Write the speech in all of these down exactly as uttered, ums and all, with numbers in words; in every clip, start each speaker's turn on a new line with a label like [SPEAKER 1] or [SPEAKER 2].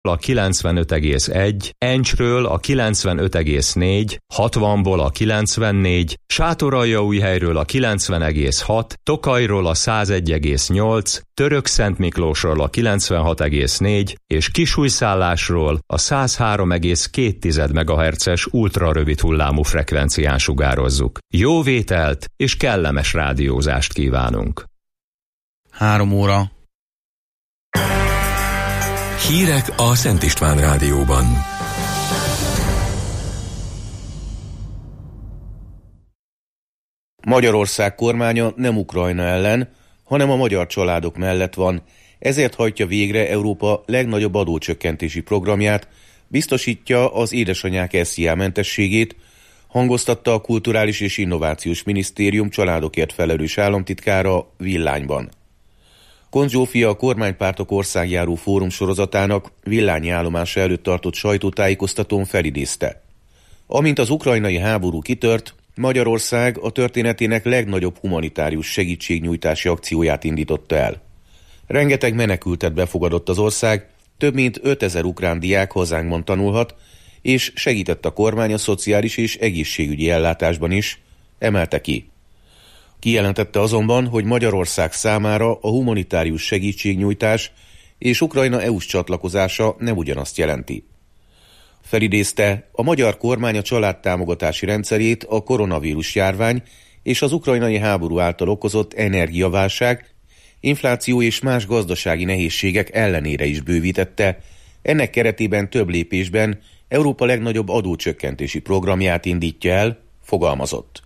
[SPEAKER 1] a kilencvenöt egész egy, Encsről a kilencvenöt egész négy, hatvanból a kilencvennégy, Sátoraljaújhelyről a kilencven egész hat, Tokajról a száz egy egész nyolc, Törökszentmiklósról a kilencvenhat egész négy és Kisújszállásról a száz három egész két megahertzes ultrarövid hullámú frekvencián sugározzuk. Jó vételt és kellemes rádiózást kívánunk!
[SPEAKER 2] Három óra.
[SPEAKER 3] Hírek a Szent István Rádióban.
[SPEAKER 2] Magyarország kormánya nem Ukrajna ellen, hanem a magyar családok mellett van, ezért hajtja végre Európa legnagyobb adócsökkentési programját, biztosítja az édesanyák es zé á mentességét, hangoztatta a Kulturális és Innovációs Minisztérium családokért felelős államtitkára Villányban. Koncz Zsófia a kormánypártok országjáró fórum sorozatának Villányi állomása előtt tartott sajtótájékoztatón felidézte. Amint az ukrajnai háború kitört, Magyarország a történetének legnagyobb humanitárius segítségnyújtási akcióját indította el. Rengeteg menekültet befogadott az ország, több mint ötezer ukrán diák hazánkban tanulhat, és segített a kormány a szociális és egészségügyi ellátásban is, emelte ki. Kijelentette azonban, hogy Magyarország számára a humanitárius segítségnyújtás és Ukrajna é u-s csatlakozása nem ugyanazt jelenti. Felidézte, a magyar kormány a családtámogatási rendszerét a koronavírus járvány és az ukrajnai háború által okozott energiaválság, infláció és más gazdasági nehézségek ellenére is bővítette, ennek keretében több lépésben Európa legnagyobb adócsökkentési programját indítja el, fogalmazott.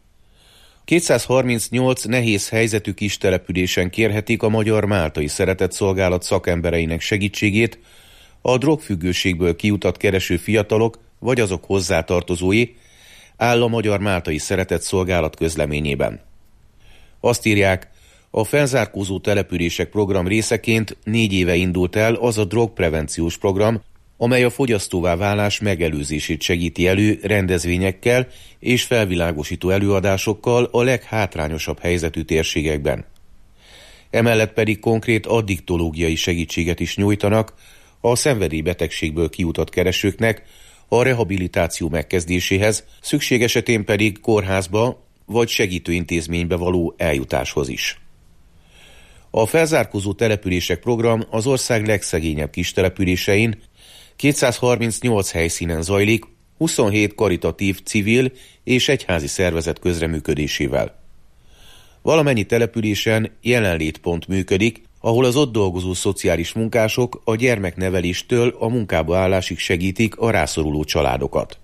[SPEAKER 2] kétszázharmincnyolc nehéz helyzetű kis településen kérhetik a Magyar Máltai Szeretetszolgálat szakembereinek segítségét a drogfüggőségből kiutat kereső fiatalok vagy azok hozzátartozói, áll a Magyar Máltai Szeretetszolgálat közleményében. Azt írják, a felzárkózó települések program részeként négy éve indult el az a drogprevenciós program, amely a fogyasztóvá válás megelőzését segíti elő rendezvényekkel és felvilágosító előadásokkal a leghátrányosabb helyzetű térségekben. Emellett pedig konkrét addiktológiai segítséget is nyújtanak a szenvedélybetegségből kiutat keresőknek a rehabilitáció megkezdéséhez, szükség esetén pedig kórházba vagy segítőintézménybe való eljutáshoz is. A felzárkózó települések program az ország legszegényebb kistelepülésein kétszázharmincnyolc helyszínen zajlik, huszonhét karitatív, civil és egyházi szervezet közreműködésével. Valamennyi településen jelenlétpont működik, ahol az ott dolgozó szociális munkások a gyermekneveléstől a munkába állásig segítik a rászoruló családokat.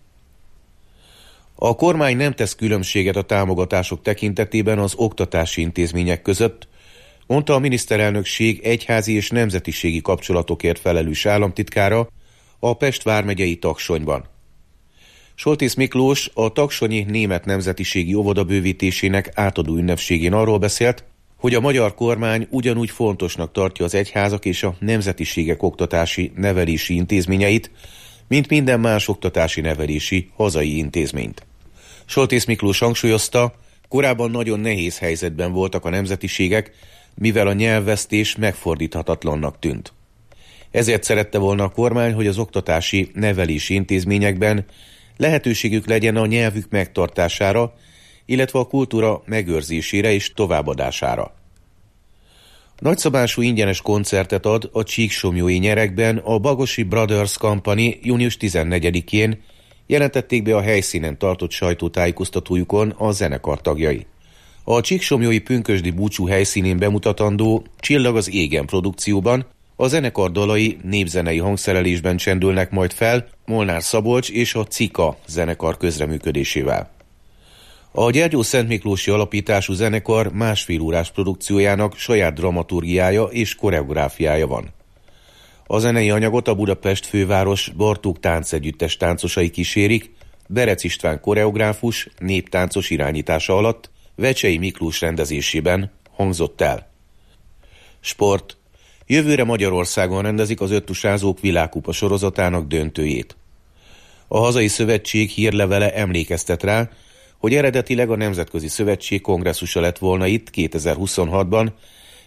[SPEAKER 2] A kormány nem tesz különbséget a támogatások tekintetében az oktatási intézmények között, mondta a miniszterelnökség egyházi és nemzetiségi kapcsolatokért felelős államtitkára a Pest vármegyei Taksonyban. Soltész Miklós a taksonyi német nemzetiségi óvoda bővítésének átadó ünnepségén arról beszélt, hogy a magyar kormány ugyanúgy fontosnak tartja az egyházak és a nemzetiségek oktatási nevelési intézményeit, mint minden más oktatási nevelési hazai intézményt. Soltész Miklós hangsúlyozta, korábban nagyon nehéz helyzetben voltak a nemzetiségek, mivel a nyelvvesztés megfordíthatatlannak tűnt. Ezért szerette volna a kormány, hogy az oktatási nevelési intézményekben lehetőségük legyen a nyelvük megtartására, illetve a kultúra megőrzésére és továbbadására. Nagyszabású ingyenes koncertet ad a Csíksomlyói nyerekben a Bagosi Brothers Company június tizennegyedikén, jelentették be a helyszínen tartott sajtótájékoztatójukon a zenekar tagjai. A Csíksomlyói pünkösdi búcsú helyszínén bemutatandó Csillag az égen produkcióban a zenekar dalai népzenei hangszerelésben csendülnek majd fel Molnár Szabolcs és a Cika zenekar közreműködésével. A Gyergyószentmiklósi alapítású zenekar másfél órás produkciójának saját dramaturgiája és koreográfiája van. A zenei anyagot a Budapest főváros Bartók táncegyüttes táncosai kísérik, Berec István koreográfus néptáncos irányítása alatt Vecsei Miklós rendezésében hangzott el. Sport. Jövőre Magyarországon rendezik az öttusázók világkupa sorozatának döntőjét. A hazai szövetség hírlevele emlékeztet rá, hogy eredetileg a Nemzetközi Szövetség kongresszusa lett volna itt kétezer-huszonhatban,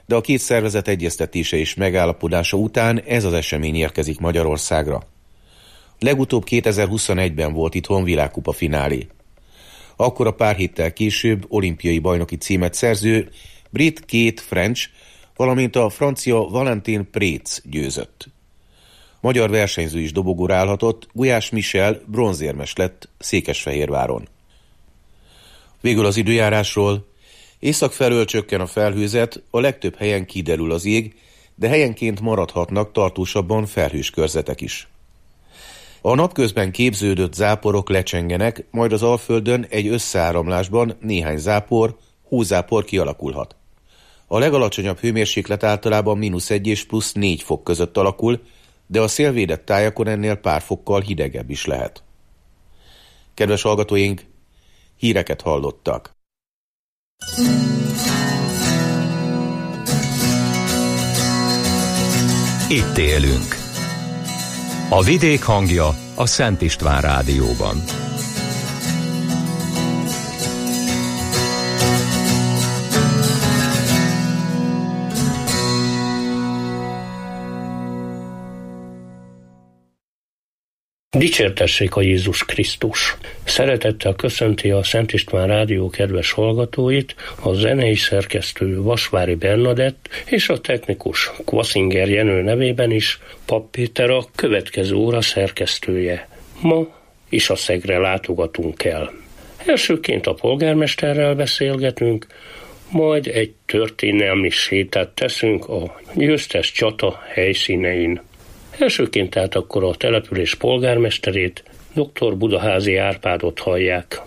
[SPEAKER 2] de a két szervezet egyeztetése és megállapodása után ez az esemény érkezik Magyarországra. Legutóbb kétezer-huszonegyben volt itthon világkupa finálé. Akkor a pár héttel később olimpiai bajnoki címet szerző brit Kate French, valamint a francia Valentin Prétz győzött. Magyar versenyző is dobogóra állhatott, Gulyás Michel bronzérmes lett Székesfehérváron. Végül az időjárásról. Észak felől csökken a felhőzet, a legtöbb helyen kiderül az ég, de helyenként maradhatnak tartósabban felhős körzetek is. A napközben képződött záporok lecsengenek, majd az Alföldön egy összeáramlásban néhány zápor, hózápor kialakulhat. A legalacsonyabb hőmérséklet általában mínusz egy és plusz négy fok között alakul, de a szélvédett tájakon ennél pár fokkal hidegebb is lehet. Kedves hallgatóink, híreket hallottak.
[SPEAKER 1] Itt élünk. A vidék hangja a Szent István Rádióban.
[SPEAKER 4] Dicsértessék a Jézus Krisztus! Szeretettel köszönti a Szent István Rádió kedves hallgatóit a zenei szerkesztő Vasvári Bernadett és a technikus Kvaszinger Jenő nevében is Papp Péter a következő óra szerkesztője. Ma Isaszegre látogatunk el. Elsőként a polgármesterrel beszélgetünk, majd egy történelmi sétát teszünk a győztes csata helyszínein. Elsőként tehát akkor a település polgármesterét, dr. Budaházy Árpádot hallják.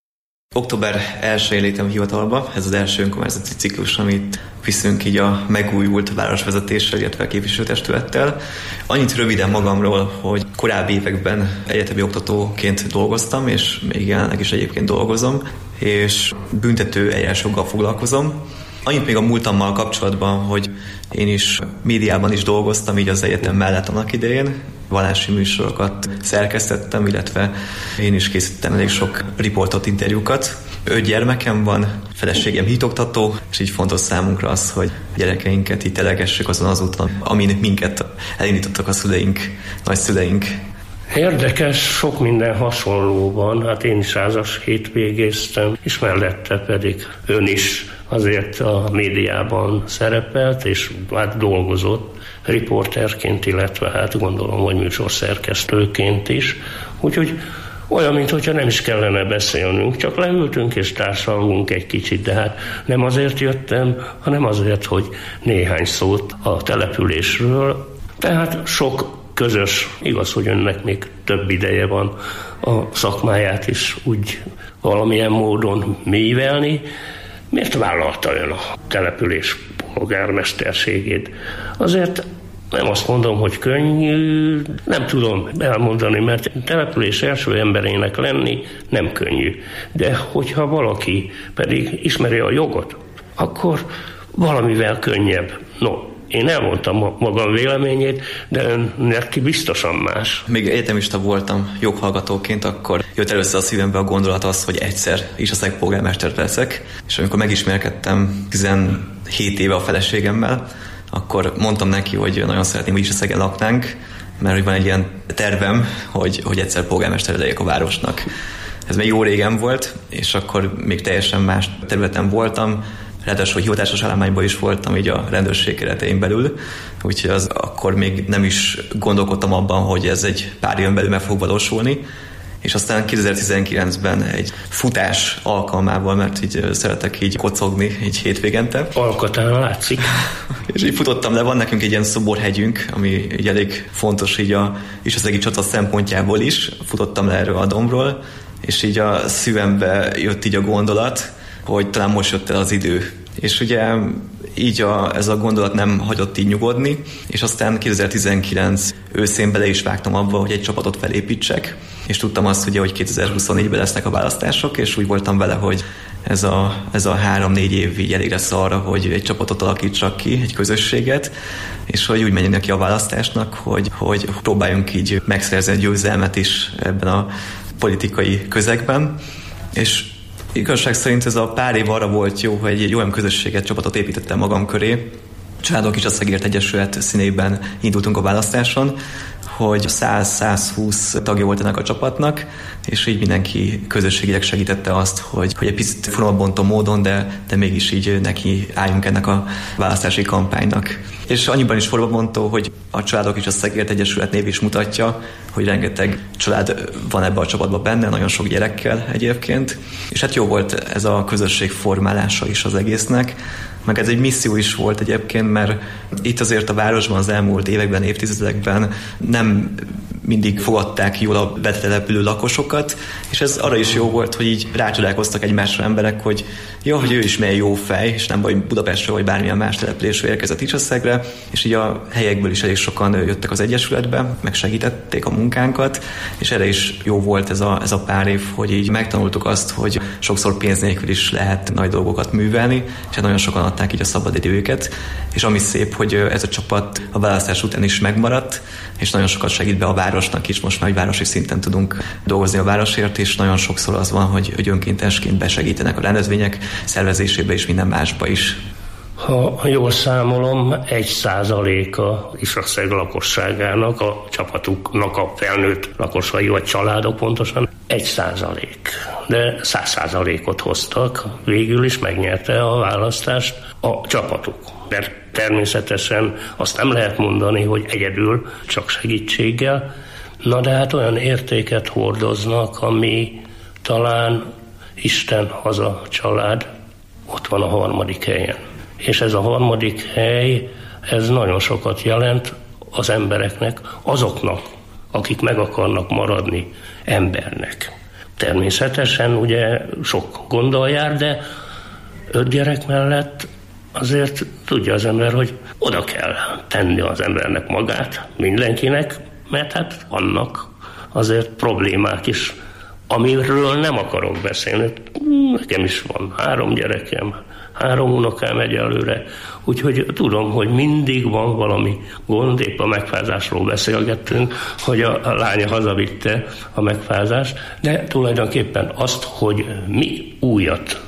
[SPEAKER 5] október elsején léptem hivatalba, ez az első önkormányzati ciklus, amit viszünk így a megújult városvezetéssel, illetve képviselőtestülettel. Annyit röviden magamról, hogy korábbi években egyetemi oktatóként dolgoztam, és még jelenleg is egyébként dolgozom, és büntető eljárásjoggal foglalkozom. Annyit még a múltammal kapcsolatban, hogy én is médiában is dolgoztam, így az egyetem mellett annak idején. Vallási műsorokat szerkesztettem, illetve én is készítettem elég sok riportot, interjúkat. Öt gyermekem van, feleségem hitoktató, és így fontos számunkra az, hogy a gyerekeinket így telegessük azon az úton, amin minket elindítottak a szüleink, nagyszüleink.
[SPEAKER 4] Érdekes, sok minden hasonló van, hát én is százas hétvégéztem, és mellette pedig ön is azért a médiában szerepelt, és hát dolgozott riporterként, illetve hát gondolom, hogy műsorszerkesztőként is. Úgyhogy olyan, mintha nem is kellene beszélnünk, csak leültünk és társalgunk egy kicsit, de hát nem azért jöttem, hanem azért, hogy néhány szót a településről. Tehát sok közös, igaz, hogy önnek még több ideje van a szakmáját is úgy valamilyen módon művelni. Miért vállalta ön a település polgármesterségét? Azért nem azt mondom, hogy könnyű, nem tudom elmondani, mert település első emberének lenni nem könnyű. De hogyha valaki pedig ismeri a jogot, akkor valamivel könnyebb. No, én elmondtam magam véleményét, de önnek ki biztosan más.
[SPEAKER 5] Még egyetemista voltam joghallgatóként, akkor jött először a szívembe a gondolat az, hogy egyszer Isaszeg polgármester leszek, és amikor megismerkedtem tizenhét éve a feleségemmel, akkor mondtam neki, hogy nagyon szeretném, hogy Isaszegen laknánk, mert hogy van egy ilyen tervem, hogy, hogy egyszer polgármester legyek a városnak. Ez még jó régen volt, és akkor még teljesen más területen voltam, ráadásul, hogy hivatásos állományban is voltam így a rendőrség keretein belül, úgyhogy az akkor még nem is gondolkodtam abban, hogy ez egy pár éven belül meg fog valósulni. És aztán kétezer-tizenkilencben egy futás alkalmával, mert így szeretek így kocogni így hétvégente.
[SPEAKER 4] Alkatán látszik.
[SPEAKER 5] És így futottam le, van nekünk egy ilyen szoborhegyünk, ami így elég fontos így a isaszegi csata szempontjából is. Futottam le erről a dombról, és így a szívembe jött így a gondolat, hogy talán most jött el az idő. És ugye így a, ez a gondolat nem hagyott így nyugodni, és aztán kétezer-tizenkilenc őszén bele is vágtam abba, hogy egy csapatot felépítsek, és tudtam azt, ugye, hogy kétezer-huszonnégyben lesznek a választások, és úgy voltam vele, hogy ez a, ez a három-négy év így elég lesz arra, hogy egy csapatot alakítsak ki, egy közösséget, és hogy úgy menjünk neki a választásnak, hogy, hogy próbáljunk így megszerzni a győzelmet is ebben a politikai közegben, és igazság szerint ez a pár év arra volt jó, hogy egy olyan közösséget, csapatot építettem magam köré, Családok és a Szegért Egyesület színében indultunk a választáson, hogy száz-százhúsz tagja volt ennek a csapatnak, és így mindenki közösségileg segítette azt, hogy, hogy egy picit fonalbontó módon, de, de mégis így neki álljunk ennek a választási kampánynak. És annyiban is fonalbontó, hogy a Családok és a Szegért Egyesület név is mutatja, hogy rengeteg család van ebbe a csapatban benne, nagyon sok gyerekkel egyébként. És hát jó volt ez a közösség formálása is az egésznek, meg ez egy misszió is volt egyébként, mert itt azért a városban az elmúlt években, évtizedekben nem mindig fogadták jól a betelepülő lakosokat, és ez arra is jó volt, hogy így rácsodálkoztak egymásra emberek, hogy jó, hogy ő is milyen jó fej, és nem baj, Budapestről vagy bármilyen más településről érkezett Icsasszegre, és így a helyekből is elég sokan jöttek az Egyesületbe, meg segítették a munkánkat, és erre is jó volt ez a, ez a pár év, hogy így megtanultuk azt, hogy sokszor pénz nélkül is lehet nagy dolgokat művelni, és hát nagyon sokan adták így a szabadidőket, és ami szép, hogy ez a csapat a választás után is megmaradt, és nagyon sokat segít be a városnak is, most már városi szinten tudunk dolgozni a városért, és nagyon sokszor az van, hogy, hogy önkéntesként besegítenek a rendezvények szervezésébe és minden másba is.
[SPEAKER 4] Ha jól számolom, egy százaléka Icsasszeg lakosságának, a csapatuknak a felnőtt lakosai, vagy családok pontosan, egy százalék. De száz százalékot hoztak, végül is megnyerte a választást a csapatuk. Mert természetesen azt nem lehet mondani, hogy egyedül, csak segítséggel, na de hát olyan értéket hordoznak, ami talán Isten haza család ott van a harmadik helyen. És ez a harmadik hely, ez nagyon sokat jelent az embereknek, azoknak, akik meg akarnak maradni embernek. Természetesen ugye sok gondol jár, de öt gyerek mellett azért tudja az ember, hogy oda kell tenni az embernek magát, mindenkinek, mert hát vannak azért problémák is, amiről nem akarok beszélni. Nekem is van három gyerekem, három unokám egyelőre, úgyhogy tudom, hogy mindig van valami gond, épp a megfázásról beszélgettünk, hogy a, a lánya hazavitte a megfázást, de tulajdonképpen azt, hogy mi újat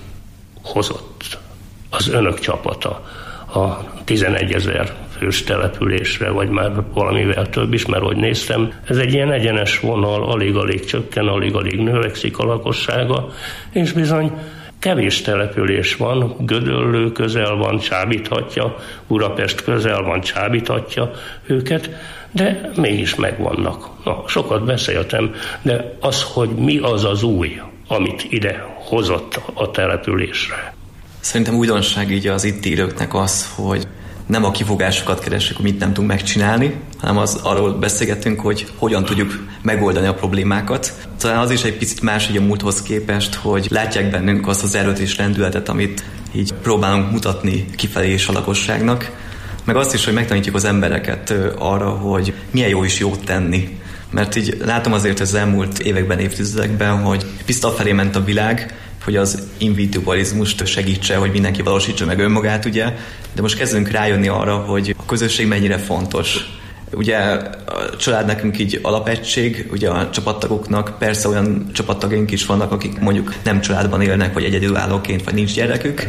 [SPEAKER 4] hozott az önök csapata a tizenegyezer fős településre, vagy már valamivel több is, mert hogy néztem, ez egy ilyen egyenes vonal, alig-alig csökken, alig-alig növekszik a lakossága, és bizony kevés település van, Gödöllő közel van, csábíthatja, Budapest közel van, csábíthatja őket, de mégis megvannak. Na, sokat beszéltem, de az, hogy mi az az új, amit ide hozott a településre.
[SPEAKER 5] Szerintem újdonság így az itt élőknek az, hogy nem a kifogásokat keresünk, hogy mit nem tudunk megcsinálni, hanem az arról beszélgetünk, hogy hogyan tudjuk megoldani a problémákat. Talán az is egy picit más így a múlthoz képest, hogy látják bennünk azt az erőt és lendületet, amit így próbálunk mutatni kifelé is a lakosságnak, meg azt is, hogy megtanítjuk az embereket arra, hogy milyen jó is jót tenni. Mert így látom azért az elmúlt években, évtizedekben, hogy picit felé ment a világ, hogy az individualizmust segítse, hogy mindenki valósítsa meg önmagát, ugye, de most kezdünk rájönni arra, hogy a közösség mennyire fontos. Ugye a család nekünk így alapegység, ugye a csapattagoknak persze olyan csapattagjaink is vannak, akik mondjuk nem családban élnek, vagy egyedülállóként, vagy nincs gyerekük,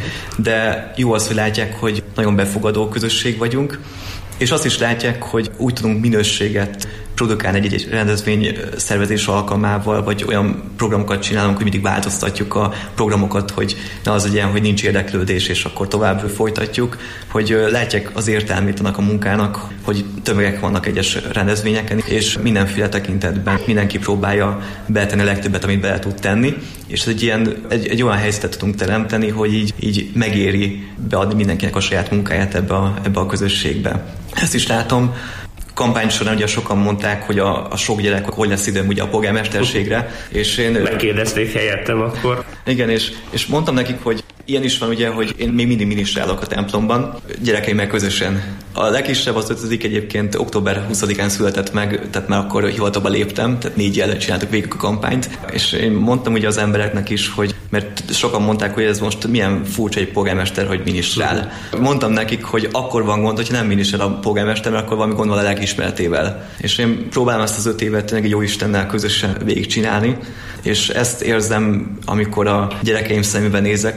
[SPEAKER 5] de jó az, hogy látják, hogy nagyon befogadó közösség vagyunk, és azt is látják, hogy úgy tudunk minőséget produkálni egy-egy rendezvény szervezés alkalmával, vagy olyan programokat csinálunk, hogy mindig változtatjuk a programokat, hogy ne az legyen, hogy nincs érdeklődés, és akkor tovább folytatjuk, hogy látják az értelmét annak a munkának, hogy tömegek vannak egyes rendezvényeken, és mindenféle tekintetben mindenki próbálja beletenni a legtöbbet, amit bele tud tenni, és egy, ilyen, egy, egy olyan helyzetet tudunk teremteni, hogy így, így megéri beadni mindenkinek a saját munkáját ebbe a, ebbe a közösségbe. Ezt is látom. Kampány során ugye sokan mondták, hogy a, a sok gyerek, hogy lesz időm ugye a polgármesterségre, és én...
[SPEAKER 4] Megkérdezték helyettem akkor.
[SPEAKER 5] Igen, és, és mondtam nekik, hogy ilyen is van ugye, hogy én még mindig minisztrálok a templomban, gyerekeimmel közösen. A legkisebb az ötödik egyébként október huszadikán született meg, tehát már akkor hivatalba léptem, tehát négy jelen csináltuk végig a kampányt, és én mondtam ugye az embereknek is, hogy mert sokan mondták, hogy ez most milyen furcsa egy polgármester, hogy minisztrál. Mondtam nekik, hogy akkor van gond, hogyha nem minisztrál a polgármester, mert akkor valami gond van a lelkiismeretével. És én próbálom ezt az öt évet tényleg egy jó Istennel közösen végigcsinálni, és ezt érzem, amikor a gyerekeim szemében nézek, hogy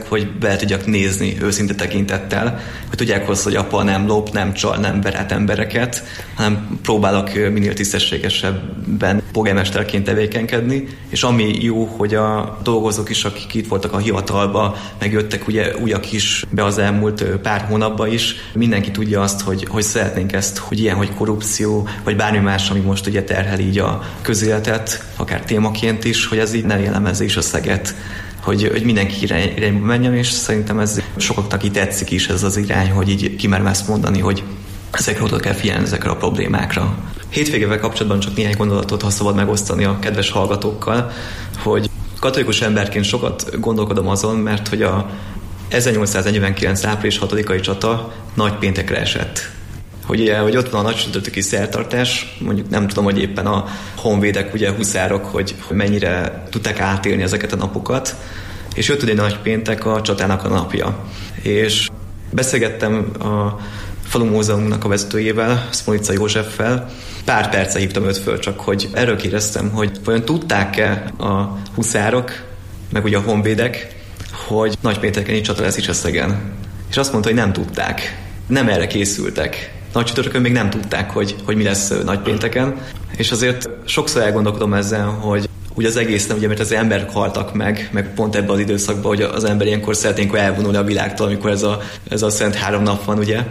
[SPEAKER 5] be tudjak nézni őszinte tekintettel, hogy tudják hozzá, hogy apa nem lop, nem csal, nem ver át embereket, hanem próbálok minél tisztességesebben polgármesterként tevékenykedni, és ami jó, hogy a dolgozók is, akik itt voltak a hivatalba, megjöttek ugye újak is be az elmúlt pár hónapban is, mindenki tudja azt, hogy, hogy szeretnénk ezt, hogy ilyen, hogy korrupció, vagy bármi más, ami most ugye terhel így a közéletet, akár témaként is, hogy ez így ne jellemezze is a szeget, hogy, hogy mindenki irány, irányba menjen, és szerintem ez sokaknak így tetszik is ez az irány, hogy így kimerem ezt mondani, hogy ezekre oda kell figyelni, ezekre a problémákra. Hétvégével kapcsolatban csak néhány gondolatot, ha szabad megosztani a kedves hallgatókkal, hogy katolikus emberként sokat gondolkodom azon, mert hogy a ezernyolcszáznegyvenkilenc április hatodikai csata nagypéntekre esett. Hogy, ugye, hogy ott van a nagycsütörtöki szertartás, mondjuk nem tudom, hogy éppen a honvédek, ugye huszárok, hogy, hogy mennyire tudták átélni ezeket a napokat, és jött egy nagypéntek a csatának a napja. És beszélgettem a Falu Múzeumnak a vezetőjével, Smolica Józseffel, pár perce hívtam őt föl, csak hogy erről kérdeztem, hogy vajon tudták-e a huszárok, meg ugye a honvédek, hogy nagypénteken így csata lesz Icseszegen. És azt mondta, hogy nem tudták. Nem erre készültek. Nagycsütörtökön még nem tudták, hogy, hogy mi lesz nagypénteken. És azért sokszor elgondolkodom ezen, hogy ugye az egész nem, ugye, mert az emberek haltak meg, meg pont ebben az időszakban, hogy az ember ilyenkor szeretnénk elvonulni a világtól, amikor ez a, ez a szent három nap van, ugye.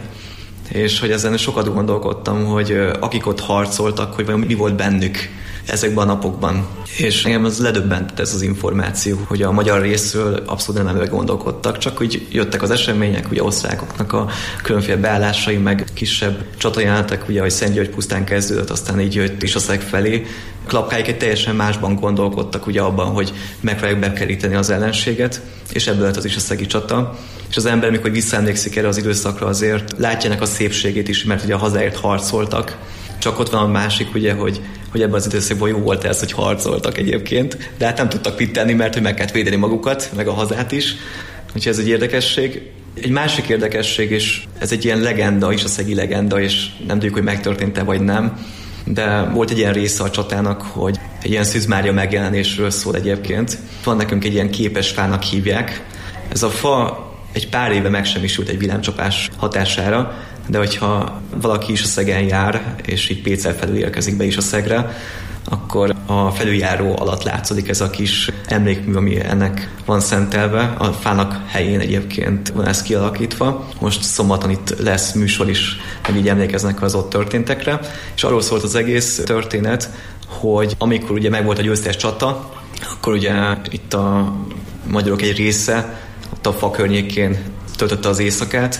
[SPEAKER 5] És hogy ezen sokat gondolkodtam, hogy akik ott harcoltak, hogy vajon mi volt bennük ezekben a napokban. És engem az ledöbbentett ez az információ, hogy a magyar részről abszolút nem ebben gondolkodtak, csak úgy jöttek az események, ugye osztrákoknak a különféle beállásai, meg kisebb csatajánatok, ugye, hogy Szentgyörgy pusztán kezdődött, aztán így jött is a szeg felé. Klapkáik egy teljesen másban gondolkodtak, ugye abban, hogy megpróbáljuk bekeríteni az ellenséget, és ebből lett az is a szegi csata. És az ember, mikor visszaemlékszik erre az időszakra, azért látjának a szépségét is, mert ugye a hazáért harcoltak. Csak ott van a másik, ugye, hogy, hogy ebben az időszakban jó volt ez, hogy harcoltak egyébként, de hát nem tudtak mit tenni, mert hogy meg kellett védeni magukat, meg a hazát is. Úgyhogy ez egy érdekesség. Egy másik érdekesség, és ez egy ilyen legenda is, a szegi legenda, és nem tudjuk, hogy megtörtént-e vagy nem, de volt egy ilyen része a csatának, hogy egy ilyen Szűz Mária megjelenésről szól egyébként. Van nekünk egy ilyen képes fának hívják. Ez a fa egy pár éve megsemmisült egy villámcsapás hatására, de hogyha valaki is a szegen jár, és így Pécel felül érkezik be is a szegre, akkor a felüljáró alatt látszódik ez a kis emlékmű, ami ennek van szentelve. A fának helyén egyébként van ez kialakítva. Most szombaton itt lesz műsor is, meg így emlékeznek az ott történtekre. És arról szólt az egész történet, hogy amikor ugye megvolt a győztes csata, akkor ugye itt a magyarok egy része ott a fa környékén töltötte az éjszakát,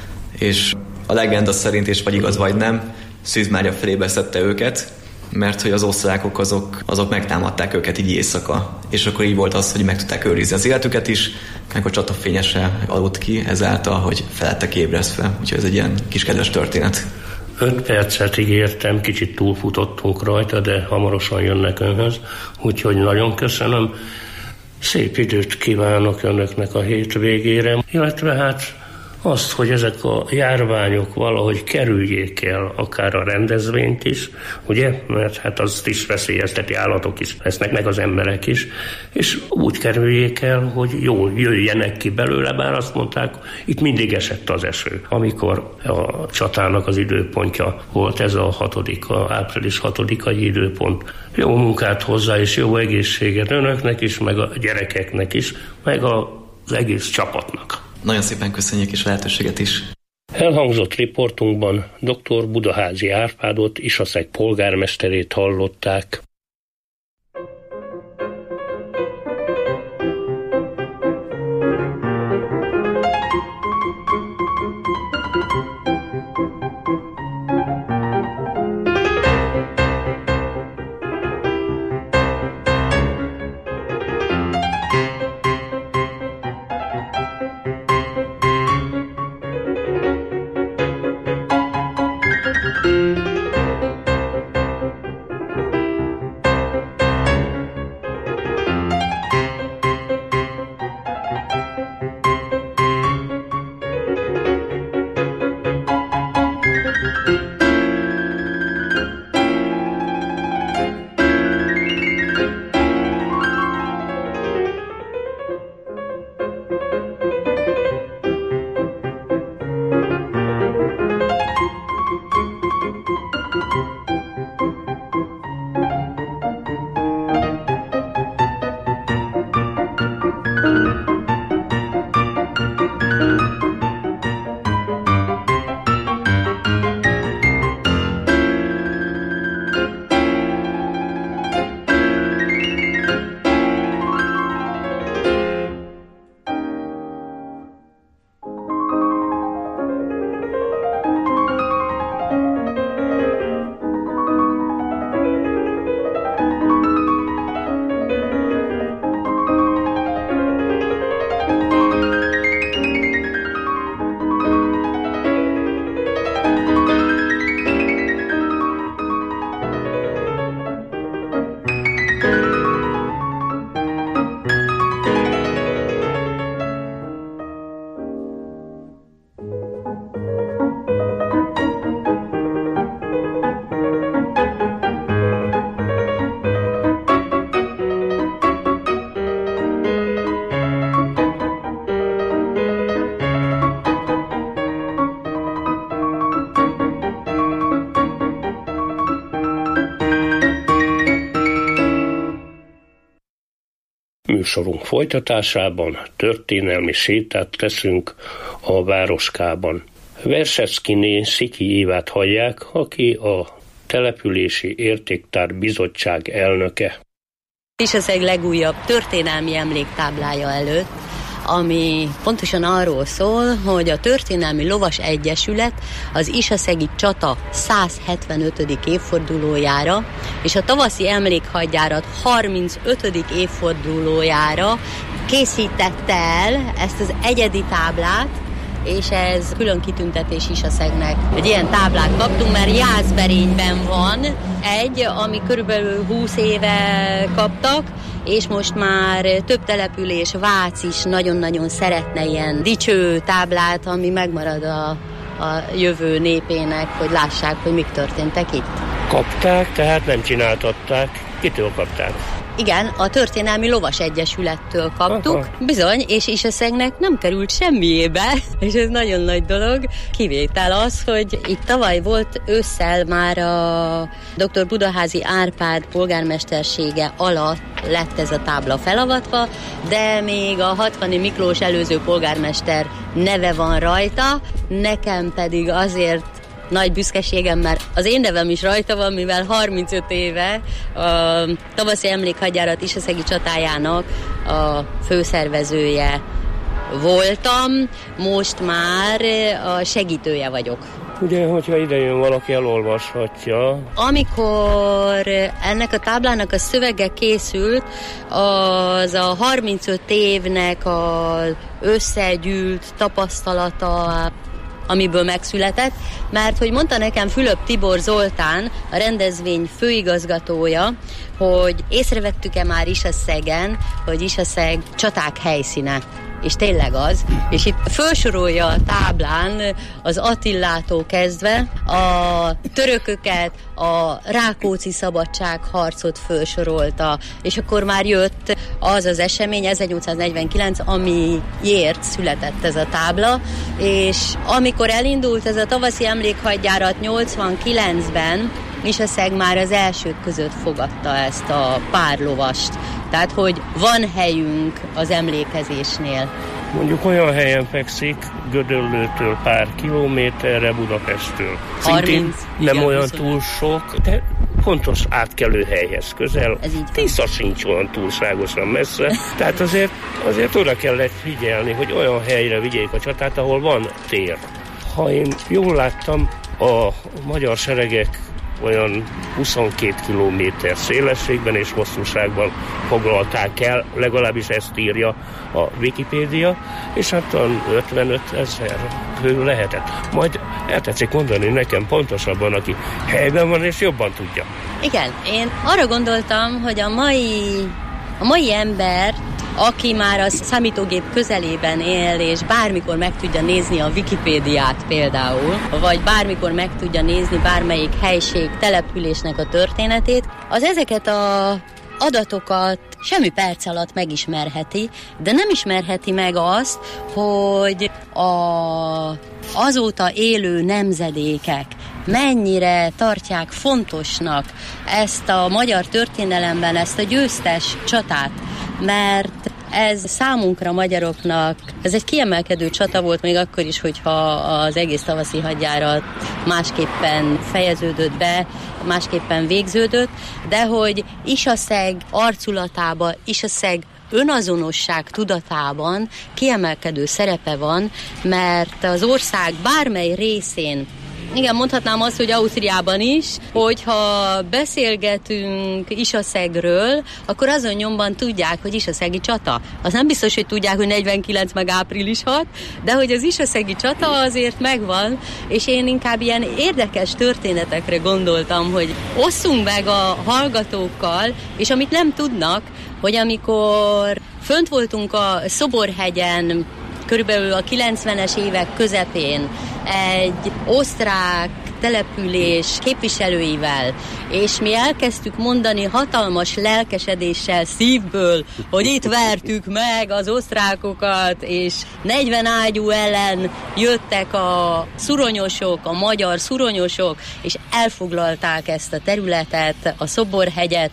[SPEAKER 5] és a legenda szerint, és vagy igaz, vagy nem, Szűz Mária felébe szedte őket, mert hogy az osztrákok azok, azok megtámadták őket így éjszaka. És akkor így volt az, hogy meg tudták őrizni az életüket is, meg a csata fényese aludt ki, ezáltal, hogy felettek ébresztve. Úgyhogy ez egy ilyen kis kedves történet.
[SPEAKER 4] Öt percet ígértem, kicsit túlfutottunk rajta, de hamarosan jönnek önhöz, úgyhogy nagyon köszönöm. Szép időt kívánok önöknek a hétvégére, illetve hát azt, hogy ezek a járványok valahogy kerüljék el akár a rendezvényt is, ugye, mert hát azt is veszélyezteti, állatok is lesznek, meg az emberek is, és úgy kerüljék el, hogy jól jöjjenek ki belőle, bár azt mondták, itt mindig esett az eső. Amikor a csatának az időpontja volt, ez a hatodika, április hatodikai időpont. Jó munkát hozzá, és jó egészséget önöknek is, meg a gyerekeknek is, meg az egész csapatnak.
[SPEAKER 5] Nagyon szépen köszönjük is a lehetőséget is.
[SPEAKER 4] Elhangzott riportunkban dr. Budaházy Árpádot, Iszaszeg polgármesterét hallották. Műsorunk folytatásában történelmi sétát teszünk a városkában. Verseckiné Sziki Évát hallják, aki a Települési Értéktár Bizottság elnöke.
[SPEAKER 6] Isyaszeg legújabb történelmi emléktáblája előtt, ami pontosan arról szól, hogy a Történelmi Lovas Egyesület az isyaszegi csata száz hetvenötödik évfordulójára és a tavaszi emlékhadjárat harmincötödik évfordulójára készítette el ezt az egyedi táblát, és ez külön kitüntetés Isyaszegnek. Egy ilyen táblát kaptunk, mert Jászberényben van egy, ami körülbelül húsz éve kaptak, és most már több település, Vác is nagyon-nagyon szeretne ilyen dicső táblát, ami megmarad a, a jövő népének, hogy lássák, hogy mik történtek itt.
[SPEAKER 4] Kapták, tehát nem csináltatták. Kitől kapták?
[SPEAKER 6] Igen, a Történelmi Lovas Egyesülettől kaptuk, Aha. bizony, és Isyaszegnek nem került semmiébe, és ez nagyon nagy dolog. Kivétel az, hogy itt tavaly volt ősszel már a doktor Budaházi Árpád polgármestersége alatt lett ez a tábla felavatva, de még a Hatvani Miklós előző polgármester neve van rajta, nekem pedig azért nagy büszkeségem, mert az én nevem is rajta van, mivel harmincöt éve a tavaszi emlékhadjárat isyaszegi csatájának a főszervezője voltam, most már a segítője vagyok.
[SPEAKER 4] Ugye, hogyha idejön valaki, elolvashatja.
[SPEAKER 6] Amikor ennek a táblának a szövege készült, az a harmincöt évnek az összegyűlt tapasztalata, amiből megszületett, mert hogy mondta nekem Fülöp Tibor Zoltán, a rendezvény főigazgatója, hogy észrevettük-e már Isyaszegen, hogy Isyaszeg csaták helyszíne. És tényleg az. És itt felsorolja a táblán az Attillától kezdve a törököket, a Rákóczi szabadságharcot felsorolta, és akkor már jött az az esemény, ezernyolcszáznegyvenkilenc, amiért született ez a tábla, és amikor elindult ez a tavaszi emlékhadjárat nyolcvankilencben, Isyaszeg már az elsők között fogadta ezt a pár lovast. Tehát, hogy van helyünk az emlékezésnél.
[SPEAKER 4] Mondjuk olyan helyen fekszik, Gödöllőtől pár kilométerre Budapesttől.
[SPEAKER 6] harminc,
[SPEAKER 4] nem
[SPEAKER 6] igen,
[SPEAKER 4] olyan
[SPEAKER 6] viszont.
[SPEAKER 4] túl sok, de fontos átkelő helyhez közel. Tisza sincs olyan túlságosan messze. Tehát azért, azért oda kellett figyelni, hogy olyan helyre vigyék a csatát, ahol van tér. Ha én jól láttam, a magyar seregek olyan huszonkét kilométer szélességben és hosszúságban foglalták el, legalábbis ezt írja a Wikipédia, és hát ötvenöt ezer fő lehetett. Majd eltetszik mondani nekem pontosabban, aki helyben van és jobban tudja.
[SPEAKER 6] Igen, én arra gondoltam, hogy a mai, a mai ember, aki már a számítógép közelében él, és bármikor meg tudja nézni a Wikipédiát például, vagy bármikor meg tudja nézni bármelyik helység, településnek a történetét, az ezeket a adatokat semmi perc alatt megismerheti, de nem ismerheti meg azt, hogy a azóta élő nemzedékek mennyire tartják fontosnak ezt a magyar történelemben, ezt a győztes csatát, mert ez számunkra, magyaroknak, ez egy kiemelkedő csata volt még akkor is, hogyha az egész tavaszi hadjárat másképpen fejeződött be, másképpen végződött, de hogy Isyaszeg arculatába, Isyaszeg önazonosság tudatában kiemelkedő szerepe van, mert az ország bármely részén, igen, mondhatnám azt, hogy Ausztriában is, hogyha beszélgetünk Isyaszegről, akkor azon nyomban tudják, hogy isyaszegi csata. Az nem biztos, hogy tudják, hogy negyvenkilenc meg április hat, de hogy az isyaszegi csata azért megvan, és én inkább ilyen érdekes történetekre gondoltam, hogy osszunk meg a hallgatókkal, és amit nem tudnak, hogy amikor fönt voltunk a Szoborhegyen, körülbelül a kilencvenes évek közepén egy osztrák település képviselőivel, és mi elkezdtük mondani hatalmas lelkesedéssel, szívből, hogy itt vertük meg az osztrákokat, és negyven ágyú ellen jöttek a szuronyosok, a magyar szuronyosok, és elfoglalták ezt a területet, a Szoborhegyet,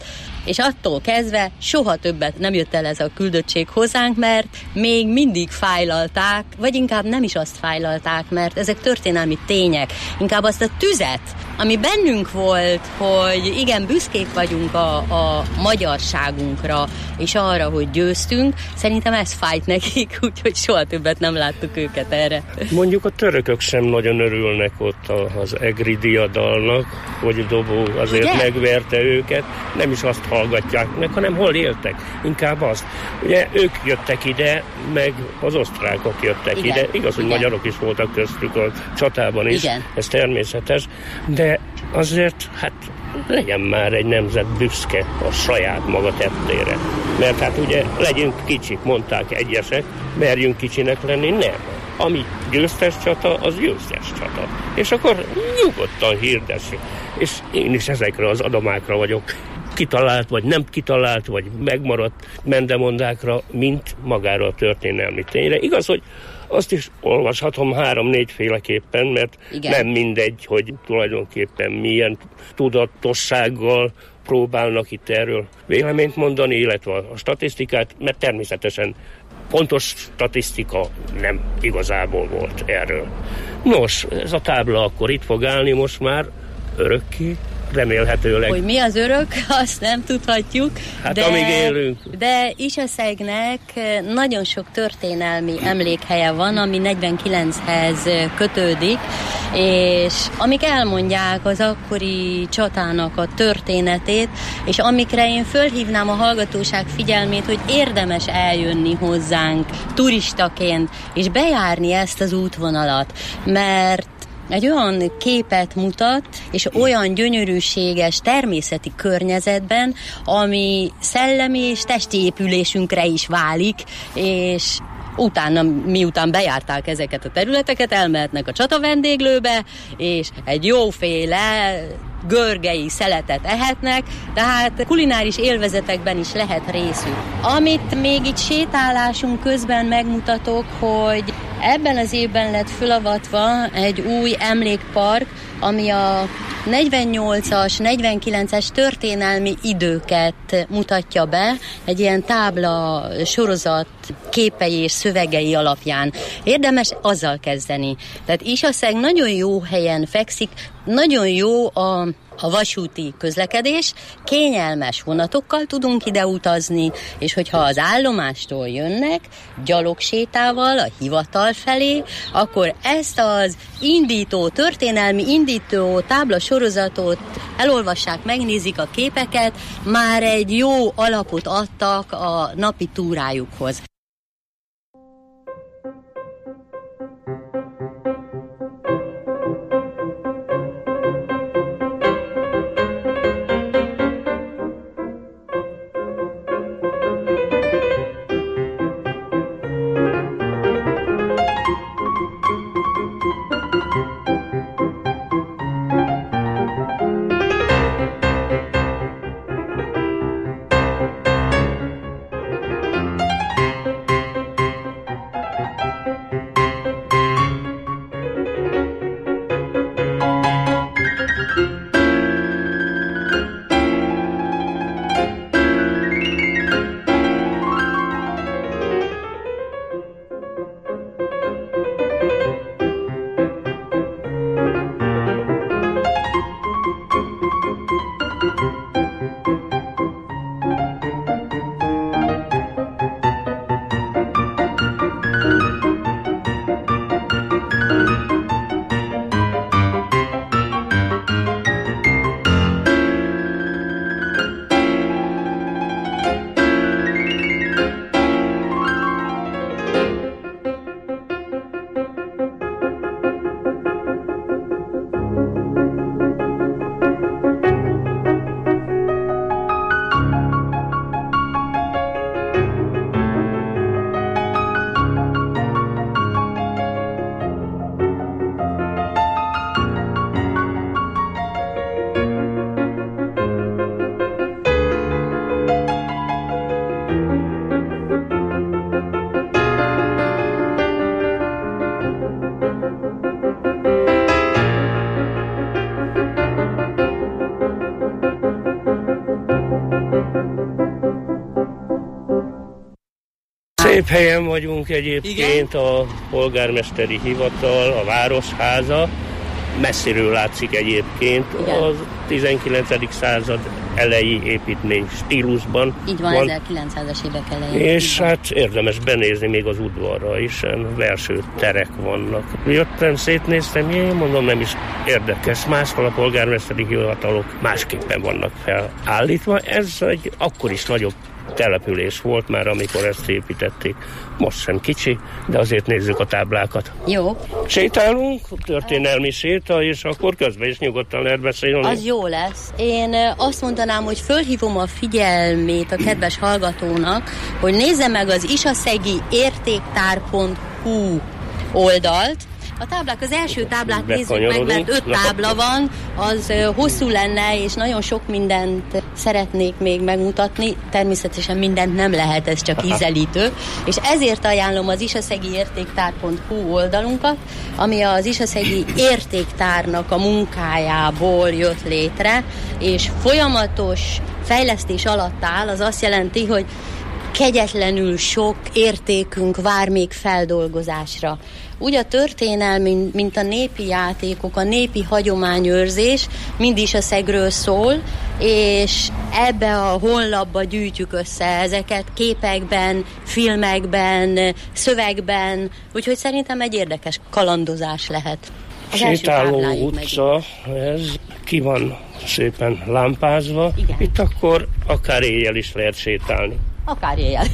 [SPEAKER 6] és attól kezdve soha többet nem jött el ez a küldöttség hozzánk, mert még mindig fájlalták, vagy inkább nem is azt fájlalták, mert ezek történelmi tények, inkább azt a tüzet, ami bennünk volt, hogy igen, büszkék vagyunk a, a magyarságunkra, és arra, hogy győztünk, szerintem ez fájt nekik, úgyhogy soha többet nem láttuk őket erre.
[SPEAKER 4] Mondjuk a törökök sem nagyon örülnek ott az egri diadalnak, hogy Dobó azért ugye? Megverte őket, nem is azt hallgatják meg, hanem hol éltek, inkább azt. Ugye ők jöttek ide, meg az osztrákok jöttek igen. ide, igaz, hogy igen. magyarok is voltak köztük a csatában is, igen. ez természetes, de azért, hát legyen már egy nemzet büszke a saját maga tettére. Mert hát ugye legyünk kicsik, mondták egyesek, merjünk kicsinek lenni, nem. Ami győztes csata, az győztes csata. És akkor nyugodtan hirdessük. És én is ezekre az adomákra vagyok kitalált, vagy nem kitalált, vagy megmaradt mendemondákra, mint magára a történelmi tényre. Igaz, hogy azt is olvashatom három-négy féleképpen, mert igen. nem mindegy, hogy tulajdonképpen milyen tudatossággal próbálnak itt erről véleményt mondani, illetve a statisztikát, mert természetesen pontos statisztika nem igazából volt erről. Nos, ez a tábla akkor itt fog állni most már örökké, remélhetőleg.
[SPEAKER 6] Hogy mi az örök, azt nem tudhatjuk.
[SPEAKER 4] Hát
[SPEAKER 6] de,
[SPEAKER 4] amíg élünk.
[SPEAKER 6] De Isaszegnek nagyon sok történelmi emlékhelye van, ami negyvenkilenchez kötődik, és amik elmondják az akkori csatának a történetét, és amikre én fölhívnám a hallgatóság figyelmét, hogy érdemes eljönni hozzánk turistaként, és bejárni ezt az útvonalat, mert egy olyan képet mutat, és olyan gyönyörűséges természeti környezetben, ami szellemi és testi épülésünkre is válik, és utána, miután bejárták ezeket a területeket, elmehetnek a csatavendéglőbe, és egy jóféle görgei szeletet ehetnek, tehát kulináris élvezetekben is lehet részük. Amit még itt sétálásunk közben megmutatok, hogy ebben az évben lett fölavatva egy új emlékpark, ami a negyvennyolcas, negyvenkilences történelmi időket mutatja be, egy ilyen tábla sorozat képei és szövegei alapján. Érdemes azzal kezdeni. Tehát Isaszeg nagyon jó helyen fekszik, nagyon jó a a vasúti közlekedés, kényelmes vonatokkal tudunk ide utazni, és hogyha az állomástól jönnek gyalogsétával a hivatal felé, akkor ezt az indító, történelmi indító táblasorozatot elolvassák, megnézik a képeket, már egy jó alapot adtak a napi túrájukhoz.
[SPEAKER 4] Szép helyen vagyunk egyébként, igen? A polgármesteri hivatal, a városháza, messziről látszik egyébként, igen. Az tizenkilencedik század elejé építmény stílusban.
[SPEAKER 6] Így van, van. ezerkilencszázas évek elején.
[SPEAKER 4] És hát érdemes benézni még az udvarra is, belső terek vannak. Jöttem, szétnéztem, én mondom, nem is érdekes, máshol a polgármesteri hivatalok másképpen vannak felállítva. Ez egy akkor is nagyobb település volt már, amikor ezt építették. Most sem kicsi, de azért nézzük a táblákat.
[SPEAKER 6] Jó.
[SPEAKER 4] Sétálunk, történelmi séta, és akkor közben is nyugodtan lehet beszélni.
[SPEAKER 6] Az jó lesz. Én azt mondanám, hogy fölhívom a figyelmét a kedves hallgatónak, hogy nézze meg az isaszegi értéktár pont hu oldalt. A táblák, az első táblát nézzük meg, mert öt tábla van, az hosszú lenne, és nagyon sok mindent szeretnék még megmutatni. Természetesen mindent nem lehet, ez csak ízelítő. És ezért ajánlom az isaszegi értéktár pont hu oldalunkat, ami az isaszegi értéktárnak a munkájából jött létre, és folyamatos fejlesztés alatt áll. Az azt jelenti, hogy kegyetlenül sok értékünk vár még feldolgozásra. Úgy a történelmi, mint a népi játékok, a népi hagyományőrzés mind is a szegről szól, és ebbe a honlapba gyűjtjük össze ezeket képekben, filmekben, szövegben, úgyhogy szerintem egy érdekes kalandozás lehet. Az
[SPEAKER 4] sétáló utca, ez ki van szépen lámpázva, igen. Itt akkor akár éjjel is lehet sétálni.
[SPEAKER 6] Akár éjjel.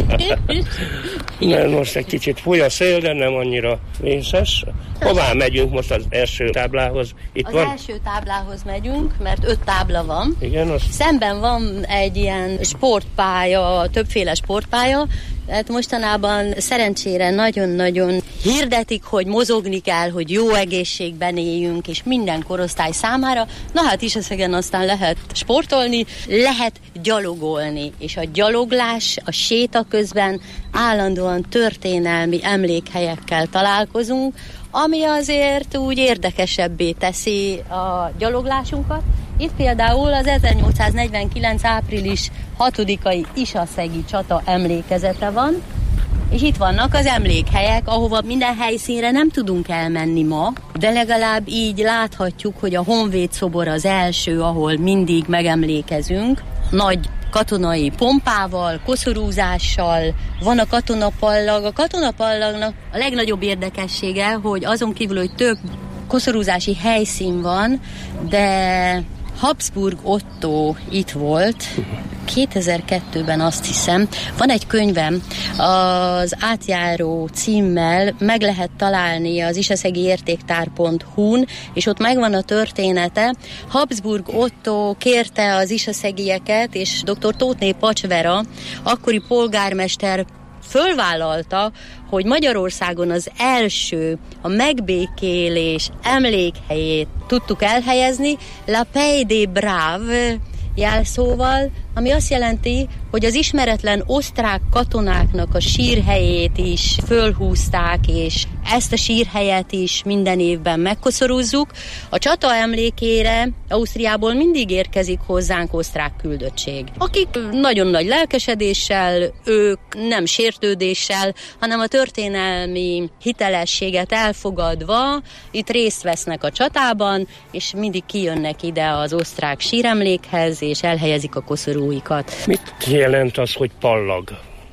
[SPEAKER 4] Mert most egy kicsit fúj a szél, de nem annyira vészes. Hová megyünk most az első táblához? Itt
[SPEAKER 6] az
[SPEAKER 4] van?
[SPEAKER 6] első táblához megyünk, mert öt tábla van.
[SPEAKER 4] Igen, az...
[SPEAKER 6] Szemben van egy ilyen sportpálya, többféle sportpálya, tehát mostanában szerencsére nagyon-nagyon hirdetik, hogy mozogni kell, hogy jó egészségben éljünk, és minden korosztály számára. Na hát Isaszegen aztán lehet sportolni, lehet gyalogolni, és a gyaloglás, a séta közben állandóan történelmi emlékhelyekkel találkozunk, ami azért úgy érdekesebbé teszi a gyaloglásunkat. Itt például az ezernyolcszáznegyvenkilenc április hatodikai isaszegi csata emlékezete van, és itt vannak az emlékhelyek, ahova minden helyszínre nem tudunk elmenni ma, de legalább így láthatjuk, hogy a Honvéd szobor az első, ahol mindig megemlékezünk, nagy katonai pompával, koszorúzással, van a katonapallag. A katonapallagnak a legnagyobb érdekessége, hogy azon kívül, hogy több koszorúzási helyszín van, de Habsburg Otto itt volt, kétezer-kettőben azt hiszem. Van egy könyvem, az átjáró címmel, meg lehet találni az isaszegi értéktár pont hu-n, és ott megvan a története. Habsburg Otto kérte az isaszegieket, és dr. Tóthné Pacsvera, akkori polgármester fölvállalta, hogy Magyarországon az első, a megbékélés emlékhelyét tudtuk elhelyezni, La Paix des Braves jelszóval, ami azt jelenti, hogy az ismeretlen osztrák katonáknak a sírhelyét is fölhúzták, és ezt a sírhelyet is minden évben megkoszorúzzuk. A csata emlékére Ausztriából mindig érkezik hozzánk osztrák küldöttség, akik nagyon nagy lelkesedéssel, ők nem sértődéssel, hanem a történelmi hitelességet elfogadva itt részt vesznek a csatában, és mindig kijönnek ide az osztrák síremlékhez, és elhelyezik a koszorúikat.
[SPEAKER 4] Mit jelent az, hogy pallag?